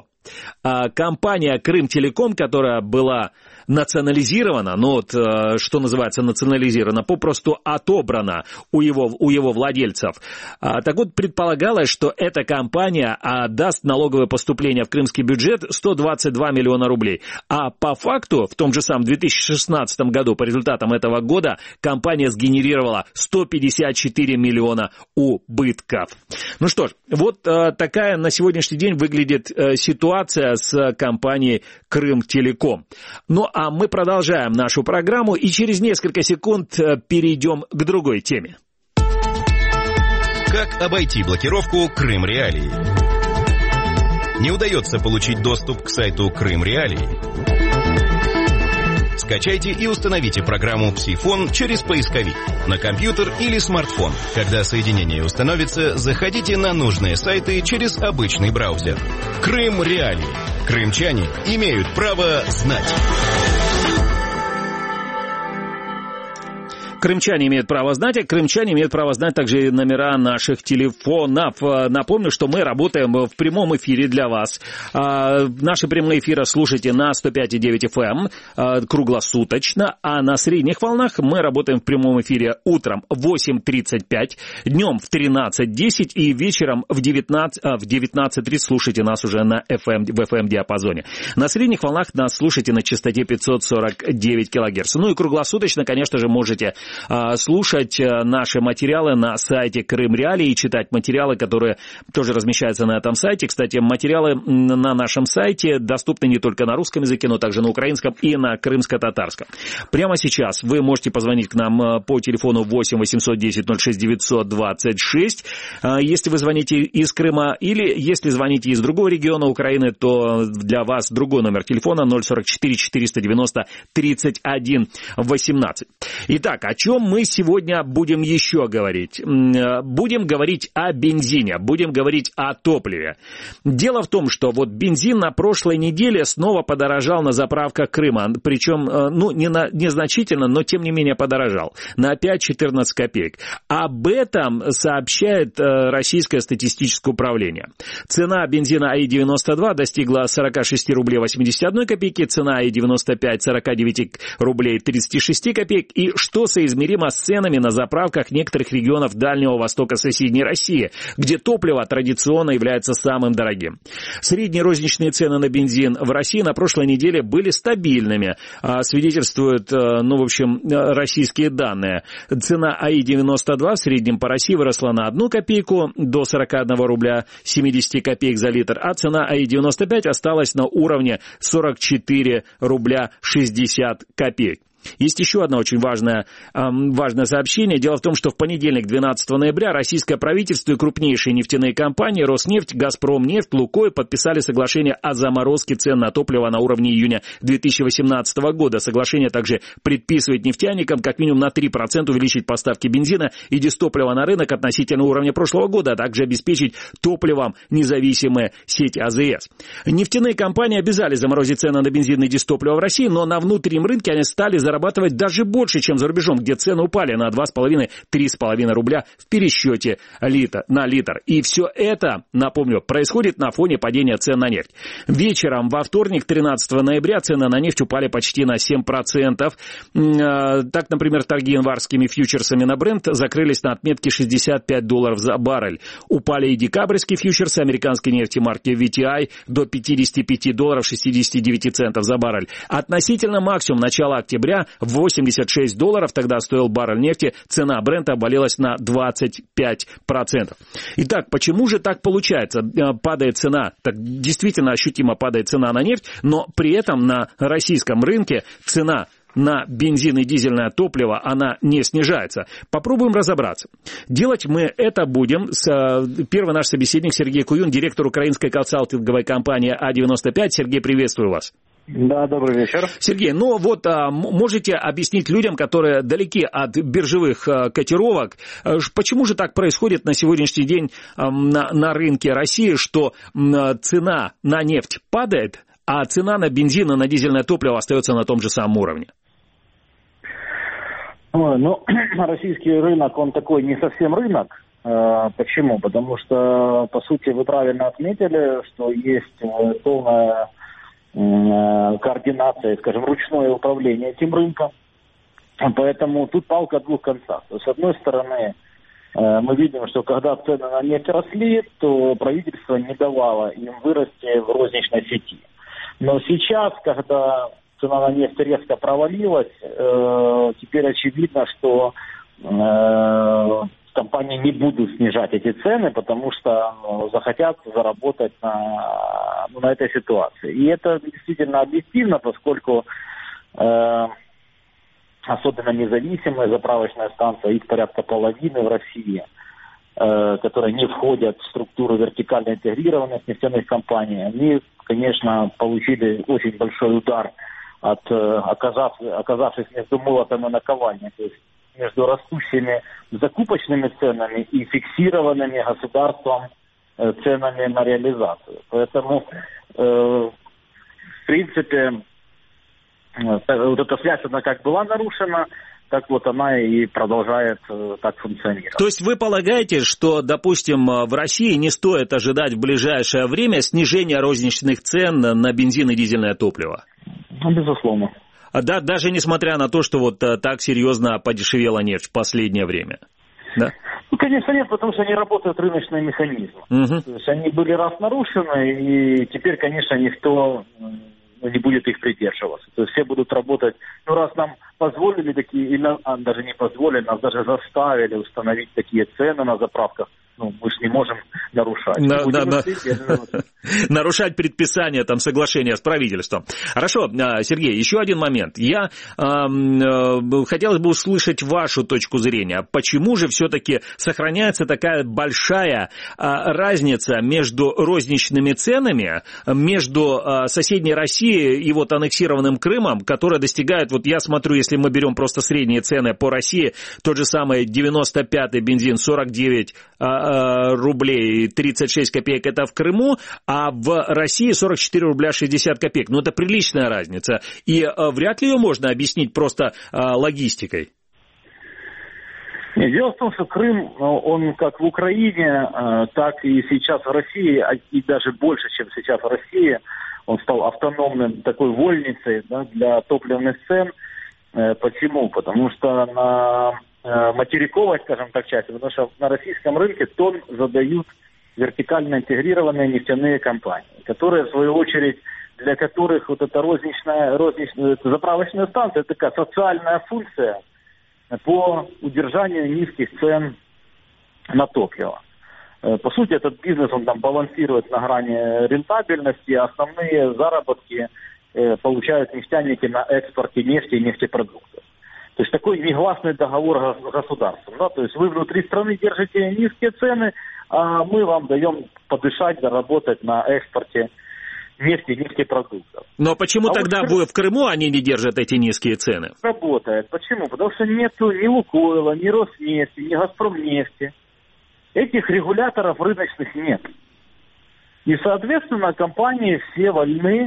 [SPEAKER 4] компания Крымтелеком, которая была национализирована, ну вот, что называется национализирована, попросту отобрана у его, у его владельцев. Так вот, предполагалось, что эта компания даст налоговое поступление в крымский бюджет сто двадцать два миллиона рублей. А по факту, в том же самом две тысячи шестнадцатом году, по результатам этого года, компания сгенерировала сто пятьдесят четыре миллиона убытков. Ну что ж, вот такая на сегодняшний день выглядит ситуация с компанией Крымтелеком. Ну, а мы продолжаем нашу программу и через несколько секунд перейдем к другой теме.
[SPEAKER 2] Как обойти блокировку Крым Реалии? Не удается получить доступ к сайту Крым Реалии? Скачайте и установите программу «Псифон» через поисковик на компьютер или смартфон. Когда соединение установится, заходите на нужные сайты через обычный браузер. Крым Реалии. Крымчане имеют право знать.
[SPEAKER 4] Крымчане имеют право знать, а крымчане имеют право знать также номера наших телефонов. Напомню, что мы работаем в прямом эфире для вас. Наши прямые эфиры слушайте на сто пять и девять эф эм круглосуточно, а на средних волнах мы работаем в прямом эфире утром в восемь тридцать пять, днем в тринадцать десять и вечером в девятнадцать тридцать слушайте нас уже на эф эм, в эф эм-диапазоне. На средних волнах нас слушайте на частоте пятьсот сорок девять килогерц. Ну и круглосуточно, конечно же, можете слушать наши материалы на сайте Крым Реалии и читать материалы, которые тоже размещаются на этом сайте. Кстати, материалы на нашем сайте доступны не только на русском языке, но также на украинском и на крымско-татарском. Прямо сейчас вы можете позвонить к нам по телефону восемь восемьсот десять ноль шесть девятьсот двадцать шесть, если вы звоните из Крыма, или если звоните из другого региона Украины, то для вас другой номер телефона ноль сорок четыре четыреста девяносто тридцать один восемнадцать. Итак, о чем мы сегодня будем еще говорить? Будем говорить о бензине, будем говорить о топливе. Дело в том, что вот бензин на прошлой неделе снова подорожал на заправках Крыма, причем, ну, не на, незначительно, но тем не менее подорожал, на пять-четырнадцать копеек. Об этом сообщает Российское статистическое управление. Цена бензина АИ девяносто два достигла сорок шесть рублей восемьдесят одна копейки, цена АИ девяносто пять сорок девять рублей тридцать шесть копеек, и что соизмеримо с ценами на заправках некоторых регионов Дальнего Востока соседней России, где топливо традиционно является самым дорогим. Средние розничные цены на бензин в России на прошлой неделе были стабильными, свидетельствуют, ну, в общем, российские данные. Цена АИ девяносто два в среднем по России выросла на одну копейку до сорок один рубля семьдесят копеек за литр, а цена АИ девяносто пять осталась на уровне сорок четыре рубля шестьдесят копеек. Есть еще одно очень важное, эм, важное сообщение. Дело в том, что в понедельник, двенадцатого ноября, российское правительство и крупнейшие нефтяные компании Роснефть, Газпромнефть, Лукойл подписали соглашение о заморозке цен на топливо на уровне июня две тысячи восемнадцатого года. Соглашение также предписывает нефтяникам как минимум на три процента увеличить поставки бензина и дистоплива на рынок относительно уровня прошлого года, а также обеспечить топливом независимые сети а зэ эс. Нефтяные компании обязали заморозить цены на бензин и дистопливо в России, но на внутреннем рынке они стали зарабатывать зарабатывать даже больше, чем за рубежом, где цены упали на два с половиной - три с половиной рубля в пересчете литр, на литр. И все это, напомню, происходит на фоне падения цен на нефть. Вечером во вторник, тринадцатого ноября, цены на нефть упали почти на семь процентов. Так, например, торги январскими фьючерсами на Brent закрылись на отметке шестьдесят пять долларов за баррель. Упали и декабрьские фьючерсы американской нефти марки ви ти ай до пятьдесят пять долларов шестьдесят девять центов за баррель. Относительно максимум начала октября восемьдесят шесть долларов, тогда стоил баррель нефти, цена Брента обвалилась на двадцать пять процентов. Итак, почему же так получается? Падает цена, так действительно ощутимо падает цена на нефть, но при этом на российском рынке цена на бензин и дизельное топливо, она не снижается. Попробуем разобраться. Делать мы это будем с первый наш собеседник Сергей Куюн, директор украинской консалтинговой компании а девяносто пять. Сергей, приветствую вас.
[SPEAKER 8] Да, добрый вечер.
[SPEAKER 4] Сергей, ну вот а, можете объяснить людям, которые далеки от биржевых а, котировок, а, почему же так происходит на сегодняшний день а, на, на рынке России, что а, цена на нефть падает, а цена на бензин и на дизельное топливо остается на том же самом уровне?
[SPEAKER 8] Ой, ну, российский рынок, он такой не совсем рынок. Почему? Потому что, по сути, вы правильно отметили, что есть полная координация, скажем, ручное управление этим рынком. Поэтому тут палка о двух концах. То есть, с одной стороны, мы видим, что когда цены на нефть росли, то правительство не давало им вырасти в розничной сети. Но сейчас, когда цена на нефть резко провалилась, теперь очевидно, что компании не будут снижать эти цены, потому что ну, захотят заработать на, ну, на этой ситуации. И это действительно объективно, поскольку э, особенно независимые заправочные станции, их порядка половины в России, э, которые не входят в структуру вертикально интегрированных нефтяных компаний, они, конечно, получили очень большой удар
[SPEAKER 9] от, оказав, оказавшись между молотом и наковальней, то есть между растущими закупочными ценами и фиксированными государством ценами на реализацию. Поэтому, э, в принципе, вот эта связь, она как была нарушена, так вот она и продолжает э, так функционировать.
[SPEAKER 4] То есть вы полагаете, что, допустим, в России не стоит ожидать в ближайшее время снижения розничных цен на бензин и дизельное топливо?
[SPEAKER 9] Ну, безусловно.
[SPEAKER 4] Да, даже несмотря на то, что вот так серьезно подешевела нефть в последнее время? Да?
[SPEAKER 9] Ну, конечно, нет, потому что не работают рыночные механизмы. Угу. То есть они были раз нарушены, и теперь, конечно, никто не будет их придерживаться. То есть все будут работать, ну, раз нам позволили такие, или а, даже не позволили, нас даже заставили установить такие цены на заправках, ну, мы же не можем нарушать.
[SPEAKER 4] На, на, на... Нарушать предписание, там, соглашения с правительством. Хорошо, Сергей, еще один момент. Я э, э, хотелось бы услышать вашу точку зрения. Почему же все-таки сохраняется такая большая э, разница между розничными ценами, между э, соседней Россией и вот аннексированным Крымом, которая достигает, вот я смотрю, если мы берем просто средние цены по России, тот же самый девяносто пятый бензин сорок девять рублей тридцать шесть копеек это в Крыму, а в России сорок четыре рубля шестьдесят копеек. Ну, это приличная разница. И вряд ли ее можно объяснить просто логистикой.
[SPEAKER 9] Нет, дело в том, что Крым, он как в Украине, так и сейчас в России, и даже больше, чем сейчас в России, он стал автономным такой вольницей, да, для топливных цен. Почему? Потому что на материковой, скажем так, части, потому что на российском рынке тон задают вертикально интегрированные нефтяные компании, которые, в свою очередь, для которых вот эта розничная, розничная заправочная станция, это такая социальная функция по удержанию низких цен на топливо. По сути, этот бизнес, он там балансирует на грани рентабельности, а основные заработки получают нефтяники на экспорте нефти и нефтепродуктов. То есть такой негласный договор с государством. Да? То есть вы внутри страны держите низкие цены, а мы вам даем подышать, заработать на экспорте нефти и нефтепродуктов.
[SPEAKER 4] Но почему а тогда
[SPEAKER 9] вот
[SPEAKER 4] в Крыму они не держат эти низкие цены?
[SPEAKER 9] Работает. Почему? Потому что нету ни Лукойла, ни Роснефти, ни Газпромнефти. Этих регуляторов рыночных нет. И, соответственно, компании все вольны.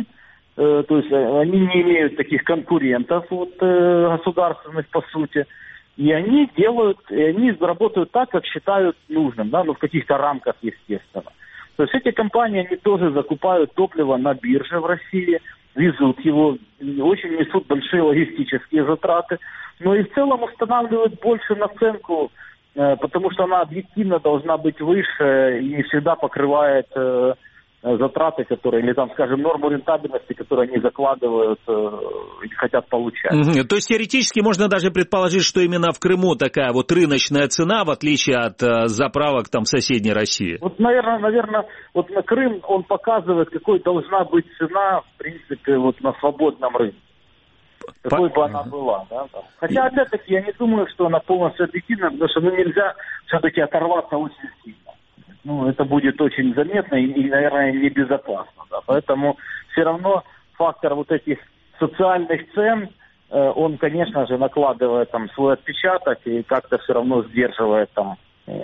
[SPEAKER 9] То есть они не имеют таких конкурентов вот, государственных, по сути. И они делают, и они работают так, как считают нужным, да, ну, в каких-то рамках, естественно. То есть эти компании, они тоже закупают топливо на бирже в России, везут его, очень несут большие логистические затраты, но и в целом устанавливают больше наценку, потому что она объективно должна быть выше и не всегда покрывает затраты, которые, или там, скажем, норму рентабельности, которые они закладывают э, и хотят получать.
[SPEAKER 4] Mm-hmm. То есть теоретически можно даже предположить, что именно в Крыму такая вот рыночная цена, в отличие от э, заправок там в соседней России.
[SPEAKER 9] Вот, наверное, наверное, вот на Крым он показывает, какой должна быть цена, в принципе, вот на свободном рынке. Какой По... бы она была, да? Там. Хотя, опять-таки, я не думаю, что она полностью объективна, потому что, ну, нельзя все-таки оторваться очень сильно. Ну, это будет очень заметно и, и, наверное, небезопасно. Да. Поэтому все равно фактор вот этих социальных цен, э, он, конечно же, накладывает там свой отпечаток и как-то все равно сдерживает там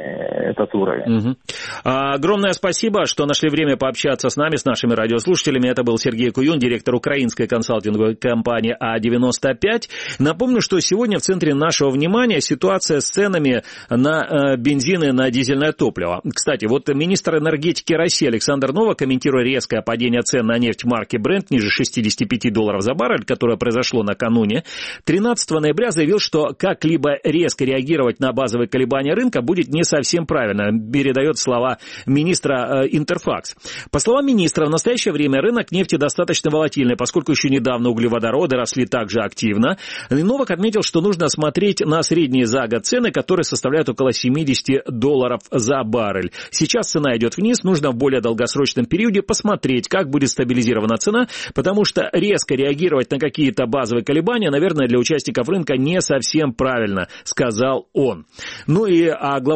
[SPEAKER 9] этот уровень.
[SPEAKER 4] Угу. А, огромное спасибо, что нашли время пообщаться с нами, с нашими радиослушателями. Это был Сергей Куюн, директор украинской консалтинговой компании А девяносто пять. Напомню, что сегодня в центре нашего внимания ситуация с ценами на э, бензин и на дизельное топливо. Кстати, вот министр энергетики России Александр Новак, комментируя резкое падение цен на нефть марки Brent ниже шестьдесят пять долларов за баррель, которое произошло накануне, тринадцатого ноября заявил, что как-либо резко реагировать на базовые колебания рынка будет не совсем правильно, передает слова министра э, Интерфакс. По словам министра, в настоящее время рынок нефти достаточно волатильный, поскольку еще недавно углеводороды росли также активно. Новак отметил, что нужно смотреть на средние за год цены, которые составляют около семьдесят долларов за баррель. Сейчас цена идет вниз, нужно в более долгосрочном периоде посмотреть, как будет стабилизирована цена, потому что резко реагировать на какие-то базовые колебания, наверное, для участников рынка не совсем правильно, сказал он. Ну и а глава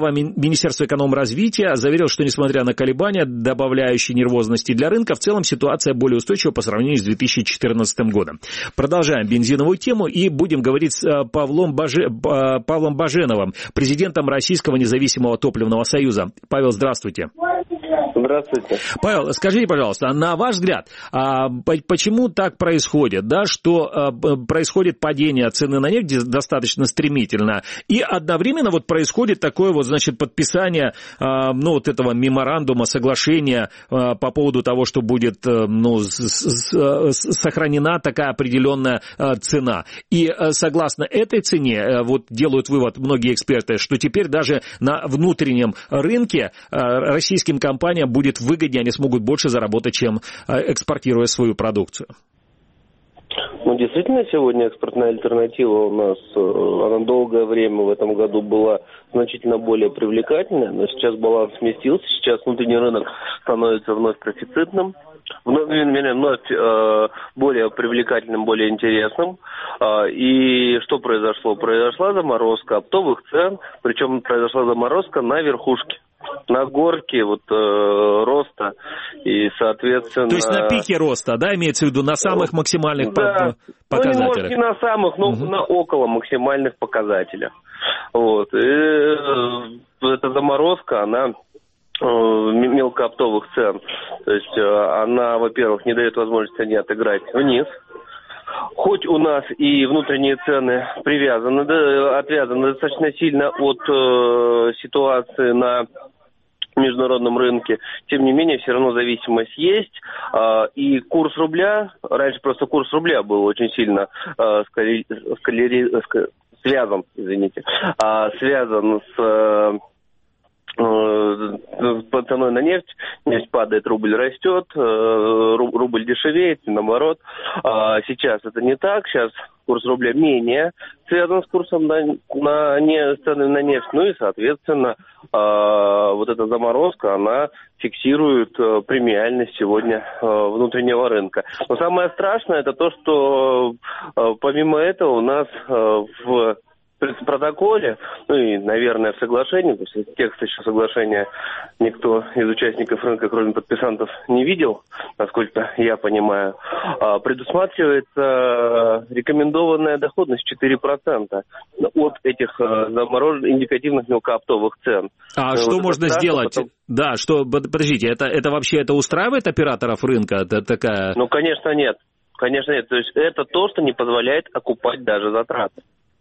[SPEAKER 4] глава Министерства экономразвития заверил, что несмотря на колебания, добавляющие нервозности для рынка, в целом ситуация более устойчива по сравнению с две тысячи четырнадцатым годом. Продолжаем бензиновую тему и будем говорить с Павлом, Боже... Павлом Баженовым, президентом Российского независимого топливного союза. Павел, здравствуйте.
[SPEAKER 10] Здравствуйте.
[SPEAKER 4] Павел, скажите, пожалуйста, на ваш взгляд, почему так происходит, да, что происходит падение цены на нефть достаточно стремительно, и одновременно вот происходит такое вот, значит, подписание, ну, вот этого меморандума, соглашения по поводу того, что будет, ну, сохранена такая определенная цена. И согласно этой цене, вот делают вывод многие эксперты, что теперь даже на внутреннем рынке российским компаниям будет выгоднее, они смогут больше заработать, чем экспортируя свою продукцию.
[SPEAKER 10] Ну, действительно, сегодня экспортная альтернатива у нас, она долгое время в этом году была значительно более привлекательная, но сейчас баланс сместился, сейчас внутренний рынок становится вновь профицитным, вновь, вновь э, более привлекательным, более интересным. Э, и что произошло? Произошла заморозка оптовых цен, причем произошла заморозка на верхушке. На горке вот э, роста и, соответственно...
[SPEAKER 4] То есть на пике роста, да, имеется в виду, на самых максимальных
[SPEAKER 10] да.
[SPEAKER 4] показателях?
[SPEAKER 10] Ну, не, может, не на самых, но угу. на около максимальных показателях. Вот. И э, эта заморозка, она э, мелкооптовых цен. То есть э, она, во-первых, не дает возможности не отыграть вниз. Хоть у нас и внутренние цены привязаны, да, отвязаны достаточно сильно от э, ситуации на международном рынке, тем не менее, все равно зависимость есть. Э, и курс рубля, раньше просто курс рубля был очень сильно э, скали, скали, скали, связан, извините, э, связан с... Э, по ценой на нефть, нефть падает, рубль растет, рубль дешевеет, наоборот. Сейчас это не так, сейчас курс рубля менее связан с курсом на, на не, цены на нефть, ну и, соответственно, вот эта заморозка, она фиксирует премиальность сегодня внутреннего рынка. Но самое страшное, это то, что помимо этого у нас в в протоколе, ну и, наверное, в соглашении, потому что текст еще соглашения никто из участников рынка, кроме подписантов, не видел, насколько я понимаю, предусматривается рекомендованная доходность четыре процента от этих замороженных индикативных мелкооптовых цен.
[SPEAKER 4] А
[SPEAKER 10] ну,
[SPEAKER 4] что
[SPEAKER 10] вот
[SPEAKER 4] можно
[SPEAKER 10] страшно,
[SPEAKER 4] сделать?
[SPEAKER 10] потом...
[SPEAKER 4] Да, что, подождите, это, это вообще это устраивает операторов рынка? Это такая...
[SPEAKER 10] Ну, конечно, нет. Конечно, нет. То есть это то, что не позволяет окупать даже затраты.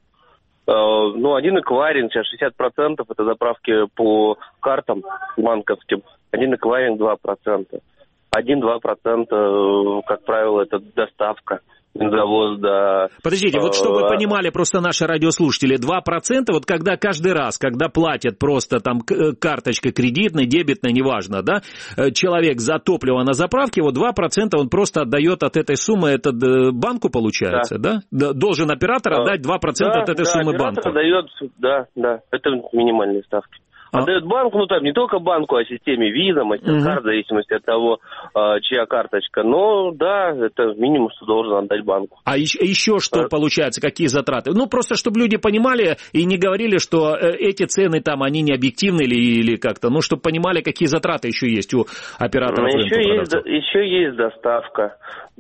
[SPEAKER 10] Ну, один эквайринг, сейчас шестьдесят процентов это заправки по картам банковским, один эквайринг два процента. один-два процента, как правило, это доставка. Бензовоз, да.
[SPEAKER 4] Подождите, вот чтобы вы понимали просто наши радиослушатели, два процента, вот когда каждый раз, когда платят просто там карточкой кредитной, дебетной, неважно, да, человек за топливо на заправке, вот два процента он просто отдает от этой суммы, это банку получается, да? да? Должен оператор отдать два процента да, от этой
[SPEAKER 10] да,
[SPEAKER 4] суммы банку.
[SPEAKER 10] Отдает, да, да, это минимальные ставки. Отдает банку, ну там не только банку, а системе Visa, MasterCard, uh-huh. в зависимости от того, чья карточка. Но да, это минимум, что должен отдать банку.
[SPEAKER 4] А еще, еще что а... получается, какие затраты? Ну просто, чтобы люди понимали и не говорили, что эти цены там, они не объективны или, или как-то, ну чтобы понимали, какие затраты еще есть у операторов
[SPEAKER 10] ну,
[SPEAKER 4] рынка.
[SPEAKER 10] Еще есть, еще есть доставка.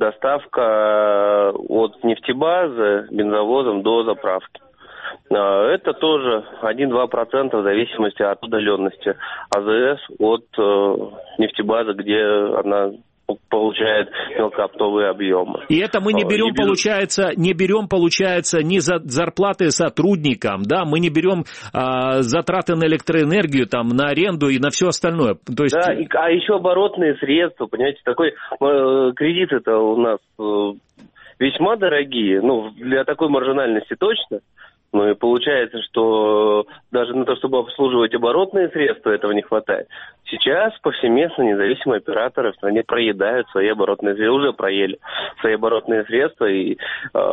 [SPEAKER 10] Доставка от нефтебазы бензовозом до заправки. Это тоже один-два процента в зависимости от удаленности АЗС от э, нефтебазы, где она получает мелкооптовые объемы.
[SPEAKER 4] И это мы не берем, не получается, не берем, получается, не за зарплаты сотрудникам, да, мы не берем а, затраты на электроэнергию, там, на аренду и на все остальное. То есть...
[SPEAKER 10] Да, и, а еще оборотные средства, понимаете, такой э, кредит это у нас э, весьма дорогие, ну, для такой маржинальности точно. Ну и получается, что даже на то, чтобы обслуживать оборотные средства, этого не хватает. Сейчас повсеместно независимые операторы в стране проедают свои оборотные средства, уже проели свои оборотные средства, и э,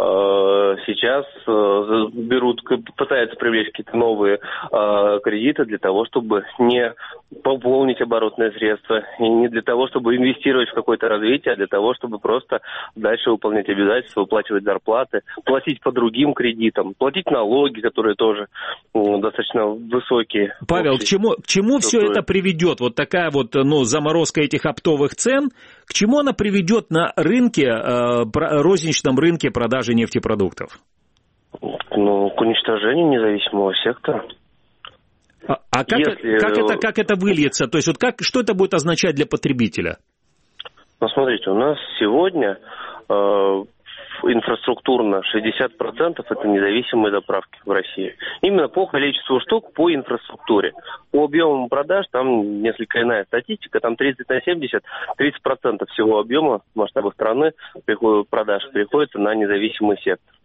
[SPEAKER 10] сейчас э, берут, пытаются привлечь какие-то новые э, кредиты для того, чтобы не пополнить оборотные средства, и не для того, чтобы инвестировать в какое-то развитие, а для того, чтобы просто дальше выполнять обязательства, выплачивать зарплаты, платить по другим кредитам, платить налоги. налоги, которые тоже достаточно высокие.
[SPEAKER 4] Павел, к чему, к чему все это приведет? Вот такая вот, ну, заморозка этих оптовых цен, к чему она приведет на рынке, э, розничном рынке продажи нефтепродуктов?
[SPEAKER 10] Ну, к уничтожению независимого сектора.
[SPEAKER 4] А, а как, Если... как, это, как это выльется? То есть вот как, что это будет означать для потребителя?
[SPEAKER 10] Ну, смотрите, у нас сегодня э, инфраструктурно шестьдесят процентов это независимые заправки в России. Именно по количеству штук, по инфраструктуре. По объему продаж там несколько иная статистика, там тридцать на семьдесят, тридцать процентов всего объема в масштабах страны продаж приходится на независимый сектор.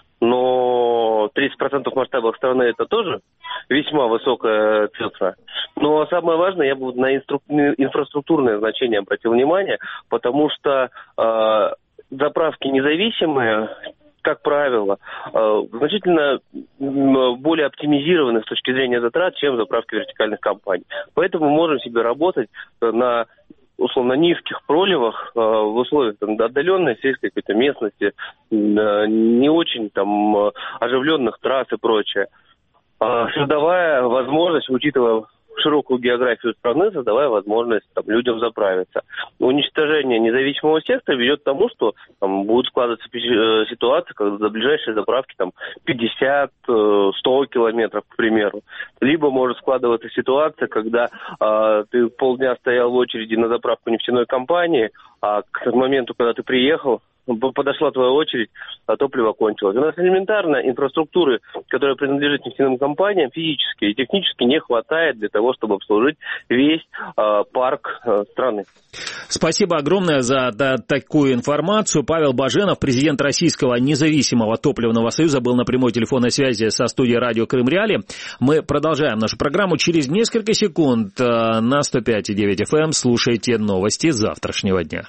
[SPEAKER 10] Но тридцать процентов в масштабах страны это тоже весьма высокая цифра. Но самое важное, я бы на инстру... инфраструктурное значение обратил внимание, потому что э, заправки независимые, как правило, э, значительно более оптимизированы с точки зрения затрат, чем заправки вертикальных компаний. Поэтому мы можем себе работать на условно низких проливах э, в условиях там, отдаленной сельской какой-то местности, э, не очень там оживленных трасс и прочее, э, создавая возможность, учитывая широкую географию страны, создавая возможность там, людям заправиться. Уничтожение независимого сектора ведет к тому, что там, будут складываться ситуации, когда до ближайшей заправки там, пятьдесят-сто километров, к примеру. Либо может складываться ситуация, когда э, ты полдня стоял в очереди на заправку нефтяной компании, а к моменту, когда ты приехал, подошла твоя очередь, а топливо кончилось. У нас элементарно инфраструктуры, которая принадлежит нефтяным компаниям, физически и технически не хватает для того, чтобы обслужить весь э, парк э, страны.
[SPEAKER 4] Спасибо огромное за да, такую информацию. Павел Баженов, президент Российского независимого топливного союза, был на прямой телефонной связи со студией радио Крым Реали. Мы продолжаем нашу программу. Через несколько секунд э, на сто пять и девять эф эм слушайте новости завтрашнего дня.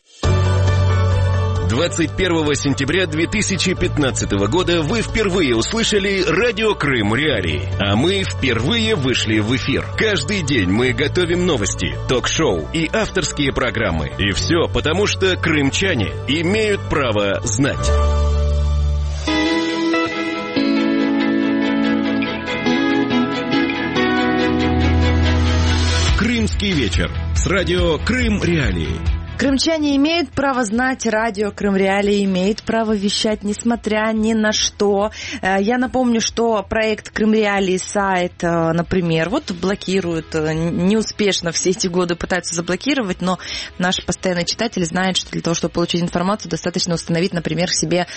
[SPEAKER 2] двадцать первого сентября две тысячи пятнадцатого года вы впервые услышали радио Крым Реалии, а мы впервые вышли в эфир. Каждый день мы готовим новости, ток-шоу и авторские программы. И все потому, что крымчане имеют право знать. Крымский вечер с радио Крым Реалии.
[SPEAKER 3] Крымчане имеют право знать, радио Крым Реалии имеет право вещать, несмотря ни на что. Я напомню, что проект Крым Реалии сайт, например, вот блокируют, неуспешно все эти годы пытаются заблокировать, но наши постоянные читатели знают, что для того, чтобы получить информацию, достаточно установить, например, себе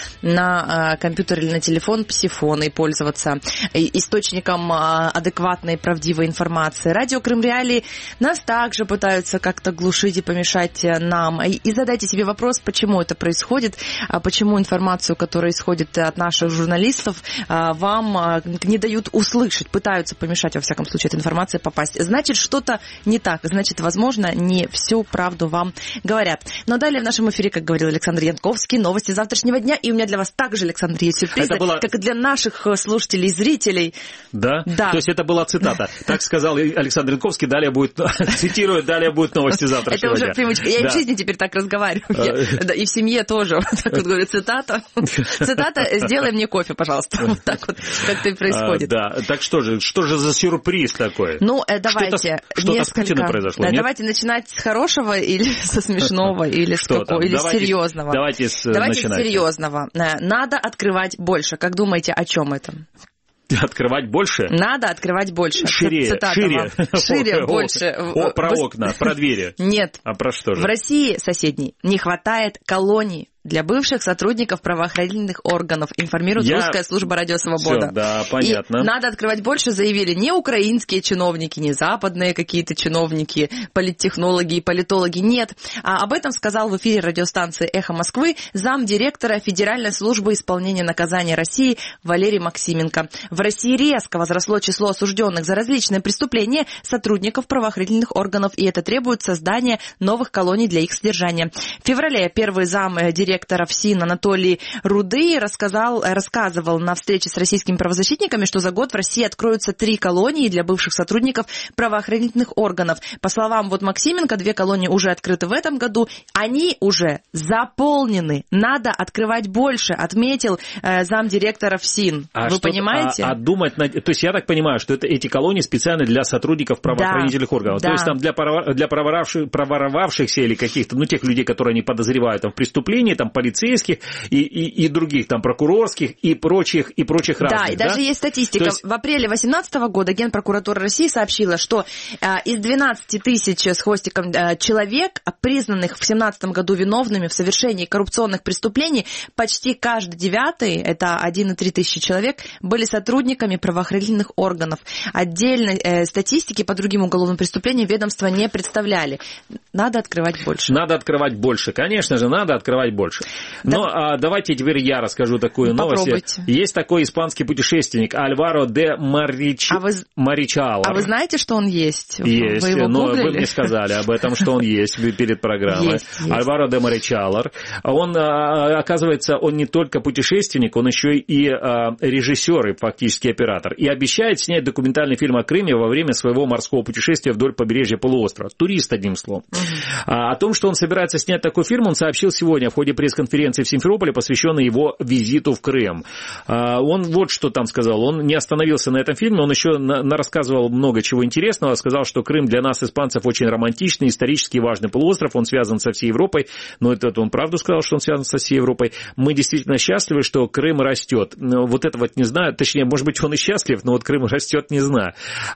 [SPEAKER 3] на компьютер или на телефон псифон и пользоваться источником адекватной, правдивой информации. Радио Крым Реалии нас также пытаются как-то глушить и помешать нам. И задайте себе вопрос, почему это происходит, почему информацию, которая исходит от наших журналистов, вам не дают услышать, пытаются помешать, во всяком случае, этой информации попасть. Значит, что-то не так. Значит, возможно, не всю правду вам говорят. Но далее в нашем эфире, как говорил Александр Янковский, новости завтрашнего дня. И у меня для вас также, Александр, есть сюрпризы, было... как и для наших слушателей и зрителей.
[SPEAKER 4] Да?
[SPEAKER 3] Да.
[SPEAKER 4] То есть это была цитата. Так сказал Александр Янковский, далее будет, цитирую, далее будет новости завтрашнего дня.
[SPEAKER 3] Это уже привычка. Я в жизни теперь так разговариваю. Да, и в семье тоже. Вот так вот говорю, цитата. Цитата, сделай мне кофе, пожалуйста. Вот так вот как-то и происходит.
[SPEAKER 4] Да, так что же, что же за сюрприз такой?
[SPEAKER 3] Ну, давайте
[SPEAKER 4] Что-то с Путиным произошло, нет?
[SPEAKER 3] Давайте начинать с хорошего или со смешного, или с какого, или с серьезного.
[SPEAKER 4] Давайте с
[SPEAKER 3] Давайте с серьезного. Надо открывать больше. Как думаете, о чем это?
[SPEAKER 4] Открывать больше?
[SPEAKER 3] Надо открывать больше.
[SPEAKER 4] Шире,
[SPEAKER 3] Цитата
[SPEAKER 4] шире.
[SPEAKER 3] Шире, больше.
[SPEAKER 4] О, про окна, про двери.
[SPEAKER 3] Нет.
[SPEAKER 4] А про что же?
[SPEAKER 3] В России соседней не хватает колоний для бывших сотрудников правоохранительных органов, информирует Я... русская служба «Радио Свобода».
[SPEAKER 4] Всё, да, понятно.
[SPEAKER 3] И надо открывать больше, заявили не украинские чиновники, не западные какие-то чиновники, политтехнологи и политологи, нет. А об этом сказал в эфире радиостанции «Эхо Москвы» замдиректора Федеральной службы исполнения наказания России Валерий Максименко. В России резко возросло число осужденных за различные преступления сотрудников правоохранительных органов, и это требует создания новых колоний для их содержания. В феврале первый зам директора замдиректора ФСИН Анатолий Руды рассказал, рассказывал на встрече с российскими правозащитниками, что за год в России откроются три колонии для бывших сотрудников правоохранительных органов. По словам вот Максименко, две колонии уже открыты в этом году. Они уже заполнены. Надо открывать больше, отметил э, замдиректора ФСИН.
[SPEAKER 4] А
[SPEAKER 3] Вы
[SPEAKER 4] что,
[SPEAKER 3] понимаете?
[SPEAKER 4] А, а думать, то есть я так понимаю, что это эти колонии специально для сотрудников правоохранительных да, органов. Да. То есть там для, для проворовавших, проворовавшихся или каких-то, ну, тех людей, которые они подозревают там, в преступлении, там, полицейских и, и, и других, там, прокурорских и прочих, и прочих разных.
[SPEAKER 3] Да, и даже
[SPEAKER 4] да?
[SPEAKER 3] есть статистика. Есть... В апреле две тысячи восемнадцатого года Генпрокуратура России сообщила, что э, из двенадцати тысяч с хвостиком э, человек, признанных в две тысячи семнадцатом году виновными в совершении коррупционных преступлений, почти каждый девятый, это один и три тысячи человек, были сотрудниками правоохранительных органов. Отдельной э, статистики по другим уголовным преступлениям ведомства не представляли. Надо открывать больше.
[SPEAKER 4] Надо открывать больше. Конечно же, надо открывать больше. Да. Но а, давайте теперь я расскажу такую новость.
[SPEAKER 3] Попробуйте.
[SPEAKER 4] Есть такой испанский путешественник Альваро де Марич...
[SPEAKER 3] а вы...
[SPEAKER 4] Маричалар.
[SPEAKER 3] А вы знаете, что он есть?
[SPEAKER 4] Есть,
[SPEAKER 3] вы его
[SPEAKER 4] но
[SPEAKER 3] гуглили?
[SPEAKER 4] вы мне сказали об этом, что он есть перед программой.
[SPEAKER 3] Есть, есть.
[SPEAKER 4] Альваро де Маричалар. Он, оказывается, он не только путешественник, он еще и режиссер и фактически оператор. И обещает снять документальный фильм о Крыме во время своего морского путешествия вдоль побережья полуострова. Турист, одним словом. Uh-huh. О том, что он собирается снять такой фильм, он сообщил сегодня в ходе пресс-конференции в Симферополе, посвященной его визиту в Крым. Он вот что там сказал. Он не остановился на этом фильме, он еще рассказывал много чего интересного. Сказал, что Крым для нас, испанцев, очень романтичный, исторически важный полуостров. Он связан со всей Европой. Но это он правду сказал, что он связан со всей Европой. Мы действительно счастливы, что Крым растет. Вот это вот не знаю. Точнее, может быть, он и счастлив, но вот Крым растет, не знаю.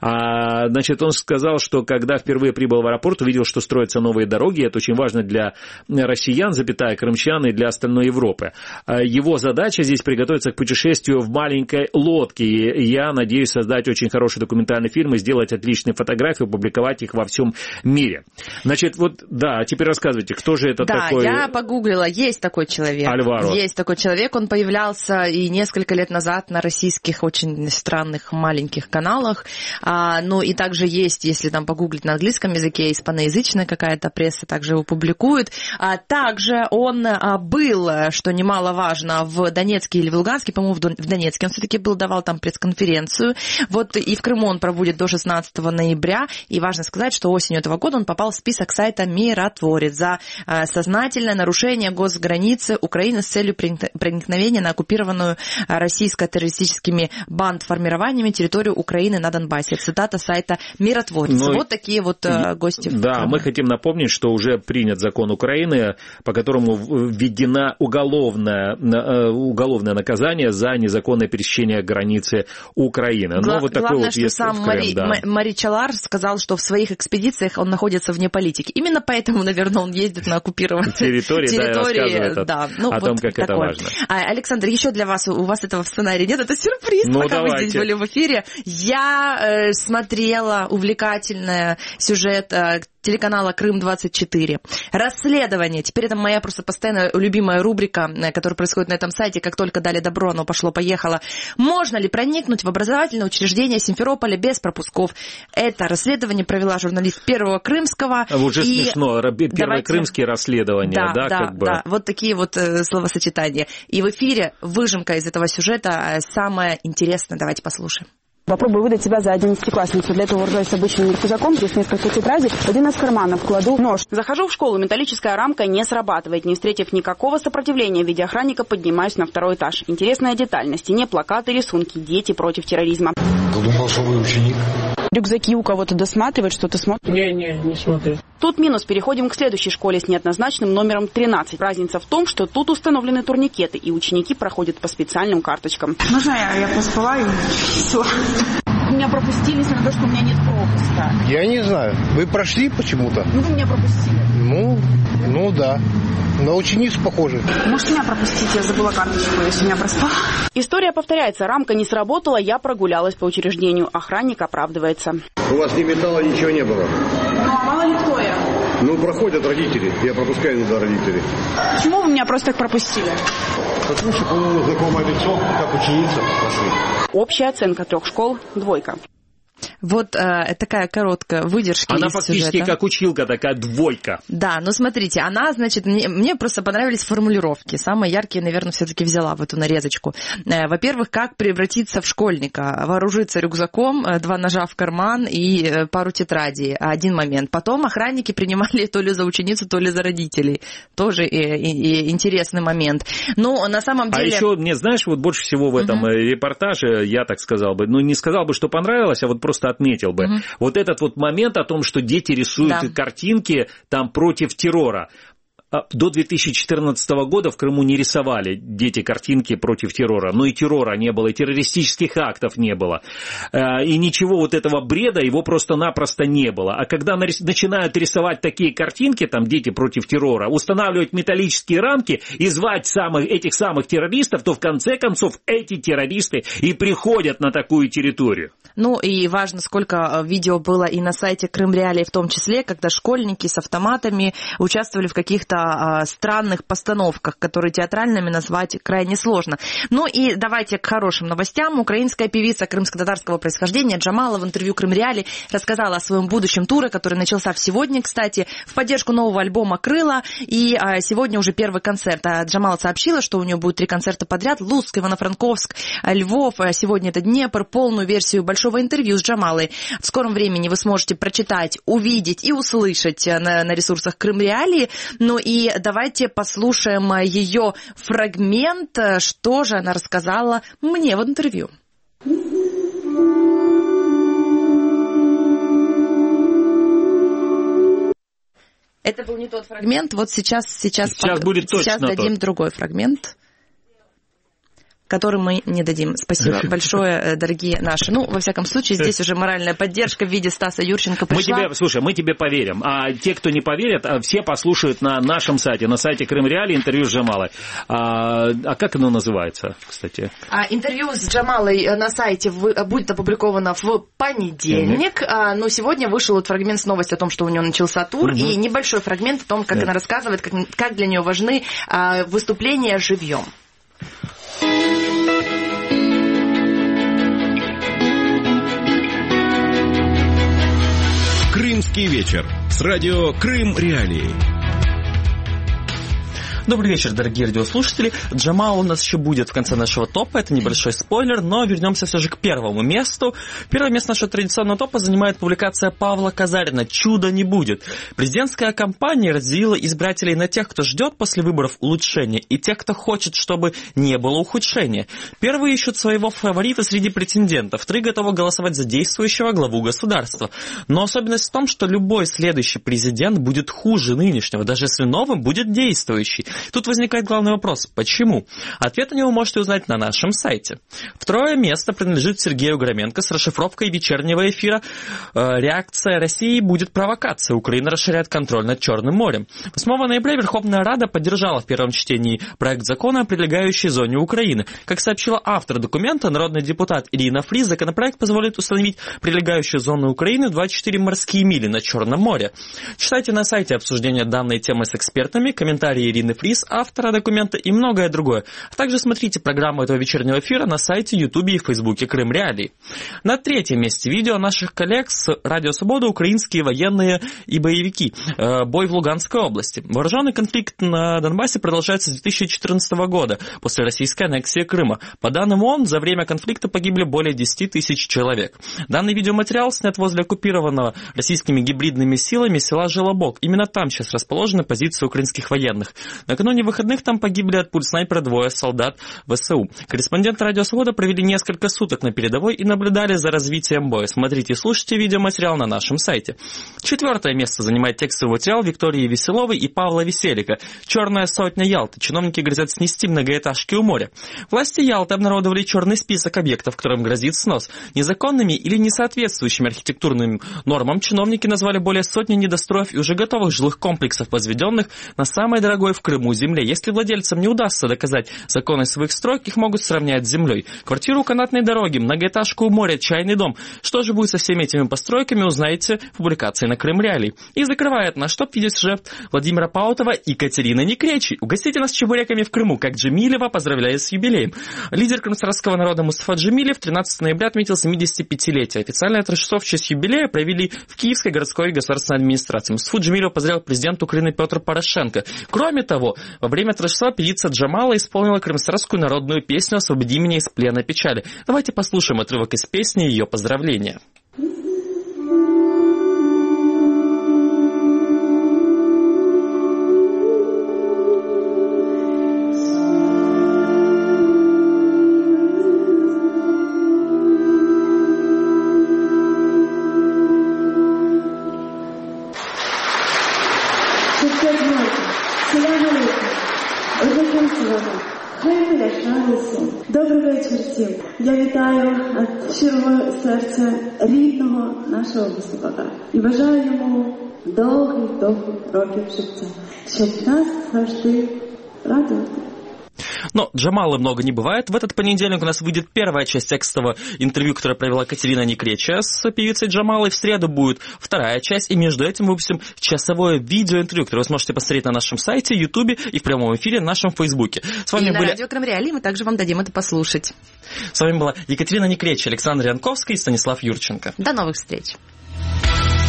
[SPEAKER 4] А, значит, он сказал, что когда впервые прибыл в аэропорт, увидел, что строятся новые дороги. Это очень важно для россиян, запятая, крымчан и для остальной Европы. Его задача здесь приготовиться к путешествию в маленькой лодке. И я надеюсь создать очень хороший документальный фильм и сделать отличные фотографии, публиковать их во всем мире. Значит, вот, да, теперь рассказывайте, кто же это
[SPEAKER 3] да,
[SPEAKER 4] такой?
[SPEAKER 3] Да, я погуглила, есть такой человек.
[SPEAKER 4] Альваро.
[SPEAKER 3] Есть такой человек, он появлялся и несколько лет назад на российских очень странных маленьких каналах. А, ну и также есть, если там погуглить на английском языке, испаноязычная какая-то пресса также его публикует. А, также он а, был, что немаловажно, в Донецке или в Луганске, по-моему, в Донецке он все-таки был, давал там пресс-конференцию. Вот и в Крыму он проводит до шестнадцатого ноября. И важно сказать, что осенью этого года он попал в список сайта «Миротворец» за а, сознательное нарушение госграницы Украины с целью проникновения на оккупированную российско-террористическими бандформированиями территорию Украины на Донбассе. Цитата сайта «Миротворец». Но вот такие вот э, гости.
[SPEAKER 4] Да, мы хотим напомнить, что уже принят закон Украины, по которому введено уголовное, уголовное наказание за незаконное пересечение границы Украины.
[SPEAKER 3] Гла-
[SPEAKER 4] Но вот такой
[SPEAKER 3] главное,
[SPEAKER 4] вот
[SPEAKER 3] что
[SPEAKER 4] есть
[SPEAKER 3] сам
[SPEAKER 4] в Крым,
[SPEAKER 3] Мари,
[SPEAKER 4] да.
[SPEAKER 3] Маричалар сказал, что в своих экспедициях он находится вне политики. Именно поэтому, наверное, он ездит на оккупированные территории.
[SPEAKER 4] территории,
[SPEAKER 3] да, ну,
[SPEAKER 4] о
[SPEAKER 3] вот
[SPEAKER 4] том, как
[SPEAKER 3] такое.
[SPEAKER 4] это важно.
[SPEAKER 3] А, Александр, еще для вас, у вас этого в сценарии нет, это сюрприз,
[SPEAKER 4] ну,
[SPEAKER 3] пока
[SPEAKER 4] давайте.
[SPEAKER 3] вы здесь были в эфире. Я э, смотрела увлекательный сюжет э, телеканала Крым двадцать четыре. Расследование. Теперь это моя просто постоянная любимая рубрика, которая происходит на этом сайте. Как только дали добро, оно пошло-поехало. Можно ли проникнуть в образовательное учреждение Симферополя без пропусков? Это расследование провела журналист Первого Крымского.
[SPEAKER 4] Уже
[SPEAKER 3] и...
[SPEAKER 4] смешно. Первые
[SPEAKER 3] Давайте...
[SPEAKER 4] крымские расследования.
[SPEAKER 3] Да,
[SPEAKER 4] да,
[SPEAKER 3] да,
[SPEAKER 4] как бы.
[SPEAKER 3] да. Вот такие вот э, словосочетания. И в эфире выжимка из этого сюжета самая интересная. Давайте послушаем.
[SPEAKER 11] Попробую выдать себя за одиннадцатиклассницу. Для этого вооружаюсь обычным рюкзаком. Здесь несколько тетрадей. В один из карманов кладу нож. Захожу в школу. Металлическая рамка не срабатывает. Не встретив никакого сопротивления в виде охранника, поднимаюсь на второй этаж. Интересная деталь. На стене плакаты, рисунки. Дети против терроризма.
[SPEAKER 12] Думал, что вы ученик.
[SPEAKER 11] Рюкзаки у кого-то досматривают, что-то смотрят?
[SPEAKER 12] Не, не, не смотрю.
[SPEAKER 11] Тут минус. Переходим к следующей школе с неоднозначным номером тринадцать. Разница в том, что тут установлены турникеты, и ученики проходят по специальным карточкам.
[SPEAKER 13] Можно я, я поспала и все?
[SPEAKER 11] Меня пропустили, несмотря на то, что у меня нет пропуска.
[SPEAKER 12] Я не знаю. Вы прошли почему-то?
[SPEAKER 11] Ну, вы меня пропустили.
[SPEAKER 12] Ну, ну да. На ученицу похоже.
[SPEAKER 11] Может, меня пропустить? Я забыла карточку, если меня проспала. История повторяется. Рамка не сработала, я прогулялась по учреждению. Охранник оправдывается.
[SPEAKER 14] У вас ни металла, ничего не было?
[SPEAKER 11] Ну, а мало ли кто я?
[SPEAKER 14] Ну, проходят родители. Я пропускаю иногда родителей.
[SPEAKER 11] Почему вы меня просто так пропустили?
[SPEAKER 14] Потому что, по-моему, знакомое лицо, как ученица, пошли.
[SPEAKER 11] Общая оценка трех школ – двойка.
[SPEAKER 3] Вот э, такая короткая выдержка
[SPEAKER 4] Она
[SPEAKER 3] из
[SPEAKER 4] фактически
[SPEAKER 3] сюжета.
[SPEAKER 4] как училка, такая двойка.
[SPEAKER 3] Да, ну смотрите, она, значит, мне, мне просто понравились формулировки. Самые яркие, наверное, все-таки взяла в эту нарезочку. Э, во-первых, как превратиться в школьника. Вооружиться рюкзаком, э, два ножа в карман и э, пару тетрадей. Один момент. Потом охранники принимали то ли за ученицу, то ли за родителей. Тоже и, и, и интересный момент. Но на самом деле...
[SPEAKER 4] А еще, мне, знаешь, вот больше всего в этом uh-huh. репортаже, я так сказал бы, ну не сказал бы, что понравилось, а вот просто отметил бы. Uh-huh. Вот этот вот момент о том, что дети рисуют да. картинки там против террора. До две тысячи четырнадцатого года в Крыму не рисовали дети картинки против террора. Но и террора не было, и террористических актов не было. И ничего вот этого бреда, его просто-напросто не было. А когда начинают рисовать такие картинки, там дети против террора, устанавливать металлические рамки и звать самых, этих самых террористов, то в конце концов эти террористы и приходят на такую территорию.
[SPEAKER 3] Ну и важно, сколько видео было и на сайте Крым Реалии в том числе, когда школьники с автоматами участвовали в каких-то странных постановках, которые театральными назвать крайне сложно. Ну и давайте к хорошим новостям. Украинская певица крымско-татарского происхождения Джамала в интервью Крым Реалии рассказала о своем будущем туре, который начался сегодня, кстати, в поддержку нового альбома «Крыло». И сегодня уже первый концерт. А Джамала сообщила, что у нее будет три концерта подряд. Луцк, Ивано-Франковск, Львов. Сегодня это Днепр. Полную версию большого интервью с Джамалой в скором времени вы сможете прочитать, увидеть и услышать на, на ресурсах Крым Реалии. Ну и И давайте послушаем ее фрагмент, что же она рассказала мне в интервью. Это был не тот фрагмент, вот сейчас, сейчас,
[SPEAKER 4] сейчас,
[SPEAKER 3] пок...
[SPEAKER 4] будет
[SPEAKER 3] сейчас дадим
[SPEAKER 4] тот.
[SPEAKER 3] другой фрагмент, который мы не дадим. Спасибо большое, дорогие наши. Ну, во всяком случае, здесь уже моральная поддержка в виде Стаса Юрченко пришла.
[SPEAKER 4] Мы тебе, слушай, мы тебе поверим. А те, кто не поверят, все послушают на нашем сайте, на сайте Крым Реалии интервью с Джамалой. А, а как оно называется, кстати?
[SPEAKER 3] А, интервью с Джамалой на сайте будет опубликовано в понедельник. А, но сегодня вышел вот фрагмент с новостью о том, что у нее начался тур. Угу. И небольшой фрагмент о том, как да. она рассказывает, как, как для нее важны а, выступления живьем.
[SPEAKER 2] Крымский вечер с радио Крым Реалии.
[SPEAKER 15] Добрый вечер, дорогие радиослушатели. Джамал у нас еще будет в конце нашего топа. Это небольшой спойлер, но вернемся все же к первому месту. Первое место нашего традиционного топа занимает публикация Павла Казарина «Чуда не будет». Президентская кампания разделила избирателей на тех, кто ждет после выборов улучшения, и тех, кто хочет, чтобы не было ухудшения. Первые ищут своего фаворита среди претендентов, вторые готовы голосовать за действующего главу государства. Но особенность в том, что любой следующий президент будет хуже нынешнего, даже если новым будет действующий. Тут возникает главный вопрос – почему? Ответ на него вы можете узнать на нашем сайте. Второе место принадлежит Сергею Громенко с расшифровкой вечернего эфира. Реакция России будет провокация. Украина расширяет контроль над Черным морем. восьмого ноября Верховная Рада поддержала в первом чтении проект закона о прилегающей зоне Украины. Как сообщила автор документа, народный депутат Ирина Фриз, законопроект позволит установить прилегающую зону Украины в двадцать четыре морские мили на Черном море. Читайте на сайте обсуждение данной темы с экспертами, комментарии Ирины Фриз, автора документа и многое другое. А также смотрите программу этого вечернего эфира на сайте, Ютубе и Фейсбуке Крым Реалии. На третьем месте видео наших коллег с Радио Свобода «Украинские военные и боевики. Бой в Луганской области». Вооруженный конфликт на Донбассе продолжается с две тысячи четырнадцатого года, после российской аннексии Крыма. По данным ООН, за время конфликта погибли более десять тысяч человек. Данный видеоматериал снят возле оккупированного российскими гибридными силами села Желобок. Именно там сейчас расположены позиции украинских военных. Накануне выходных там погибли от пуль снайпера двое солдат ВСУ. Корреспонденты Радио Свобода провели несколько суток на передовой и наблюдали за развитием боя. Смотрите и слушайте видеоматериал на нашем сайте. Четвертое место занимает текстовый материал Виктории Веселовой и Павла Веселика «Черная сотня Ялты». Чиновники грозят снести многоэтажки у моря. Власти Ялты обнародовали черный список объектов, которым грозит снос. Незаконными или несоответствующими архитектурным нормам чиновники назвали более сотни недостроев и уже готовых жилых комплексов, возведенных на самой дорогой в Крыму Крыму земле. Если владельцам не удастся доказать законность своих строек, их могут сравнять с землей. Квартиру у канатной дороги, многоэтажку у моря, чайный дом. Что же будет со всеми этими постройками, узнаете в публикации на Крым Реалии. И закрывает наш топ видеосюжет Владимира Паутова и Катерина Некречи. Угостите нас чебуреками в Крыму, как Джемилева, поздравляю с юбилеем. Лидер крымсарского народа Мустафа Джемилев тринадцатого ноября отметил семидесятипятилетие. Официальное торжество в честь юбилея провели в Киевской городской государственной администрации. Мустафу Джемилева поздравил президент Украины Петр Порошенко. Кроме того, во время торжества певица Джамала исполнила крымсарскую народную песню «Освободи меня из плена печали». Давайте послушаем отрывок из песни и ее поздравления.
[SPEAKER 16] Добрий вечір всім. Я вітаю від щирого серця рідного нашого Мустафа і бажаю йому довгих-довгих років життя, щоб нас завжди радувати.
[SPEAKER 15] Но Джамалы много не бывает. В этот понедельник у нас выйдет первая часть текстового интервью, которое провела Катерина Некреча с певицей Джамалой. В среду будет вторая часть, и между этим выпустим часовое видеоинтервью, которое вы сможете посмотреть на нашем сайте, Ютубе и в прямом эфире на нашем Фейсбуке.
[SPEAKER 3] С вами и были... на радио Крым Реалии мы также вам дадим это послушать.
[SPEAKER 15] С вами была Екатерина Некреча, Александр Янковский и Станислав Юрченко.
[SPEAKER 3] До новых встреч.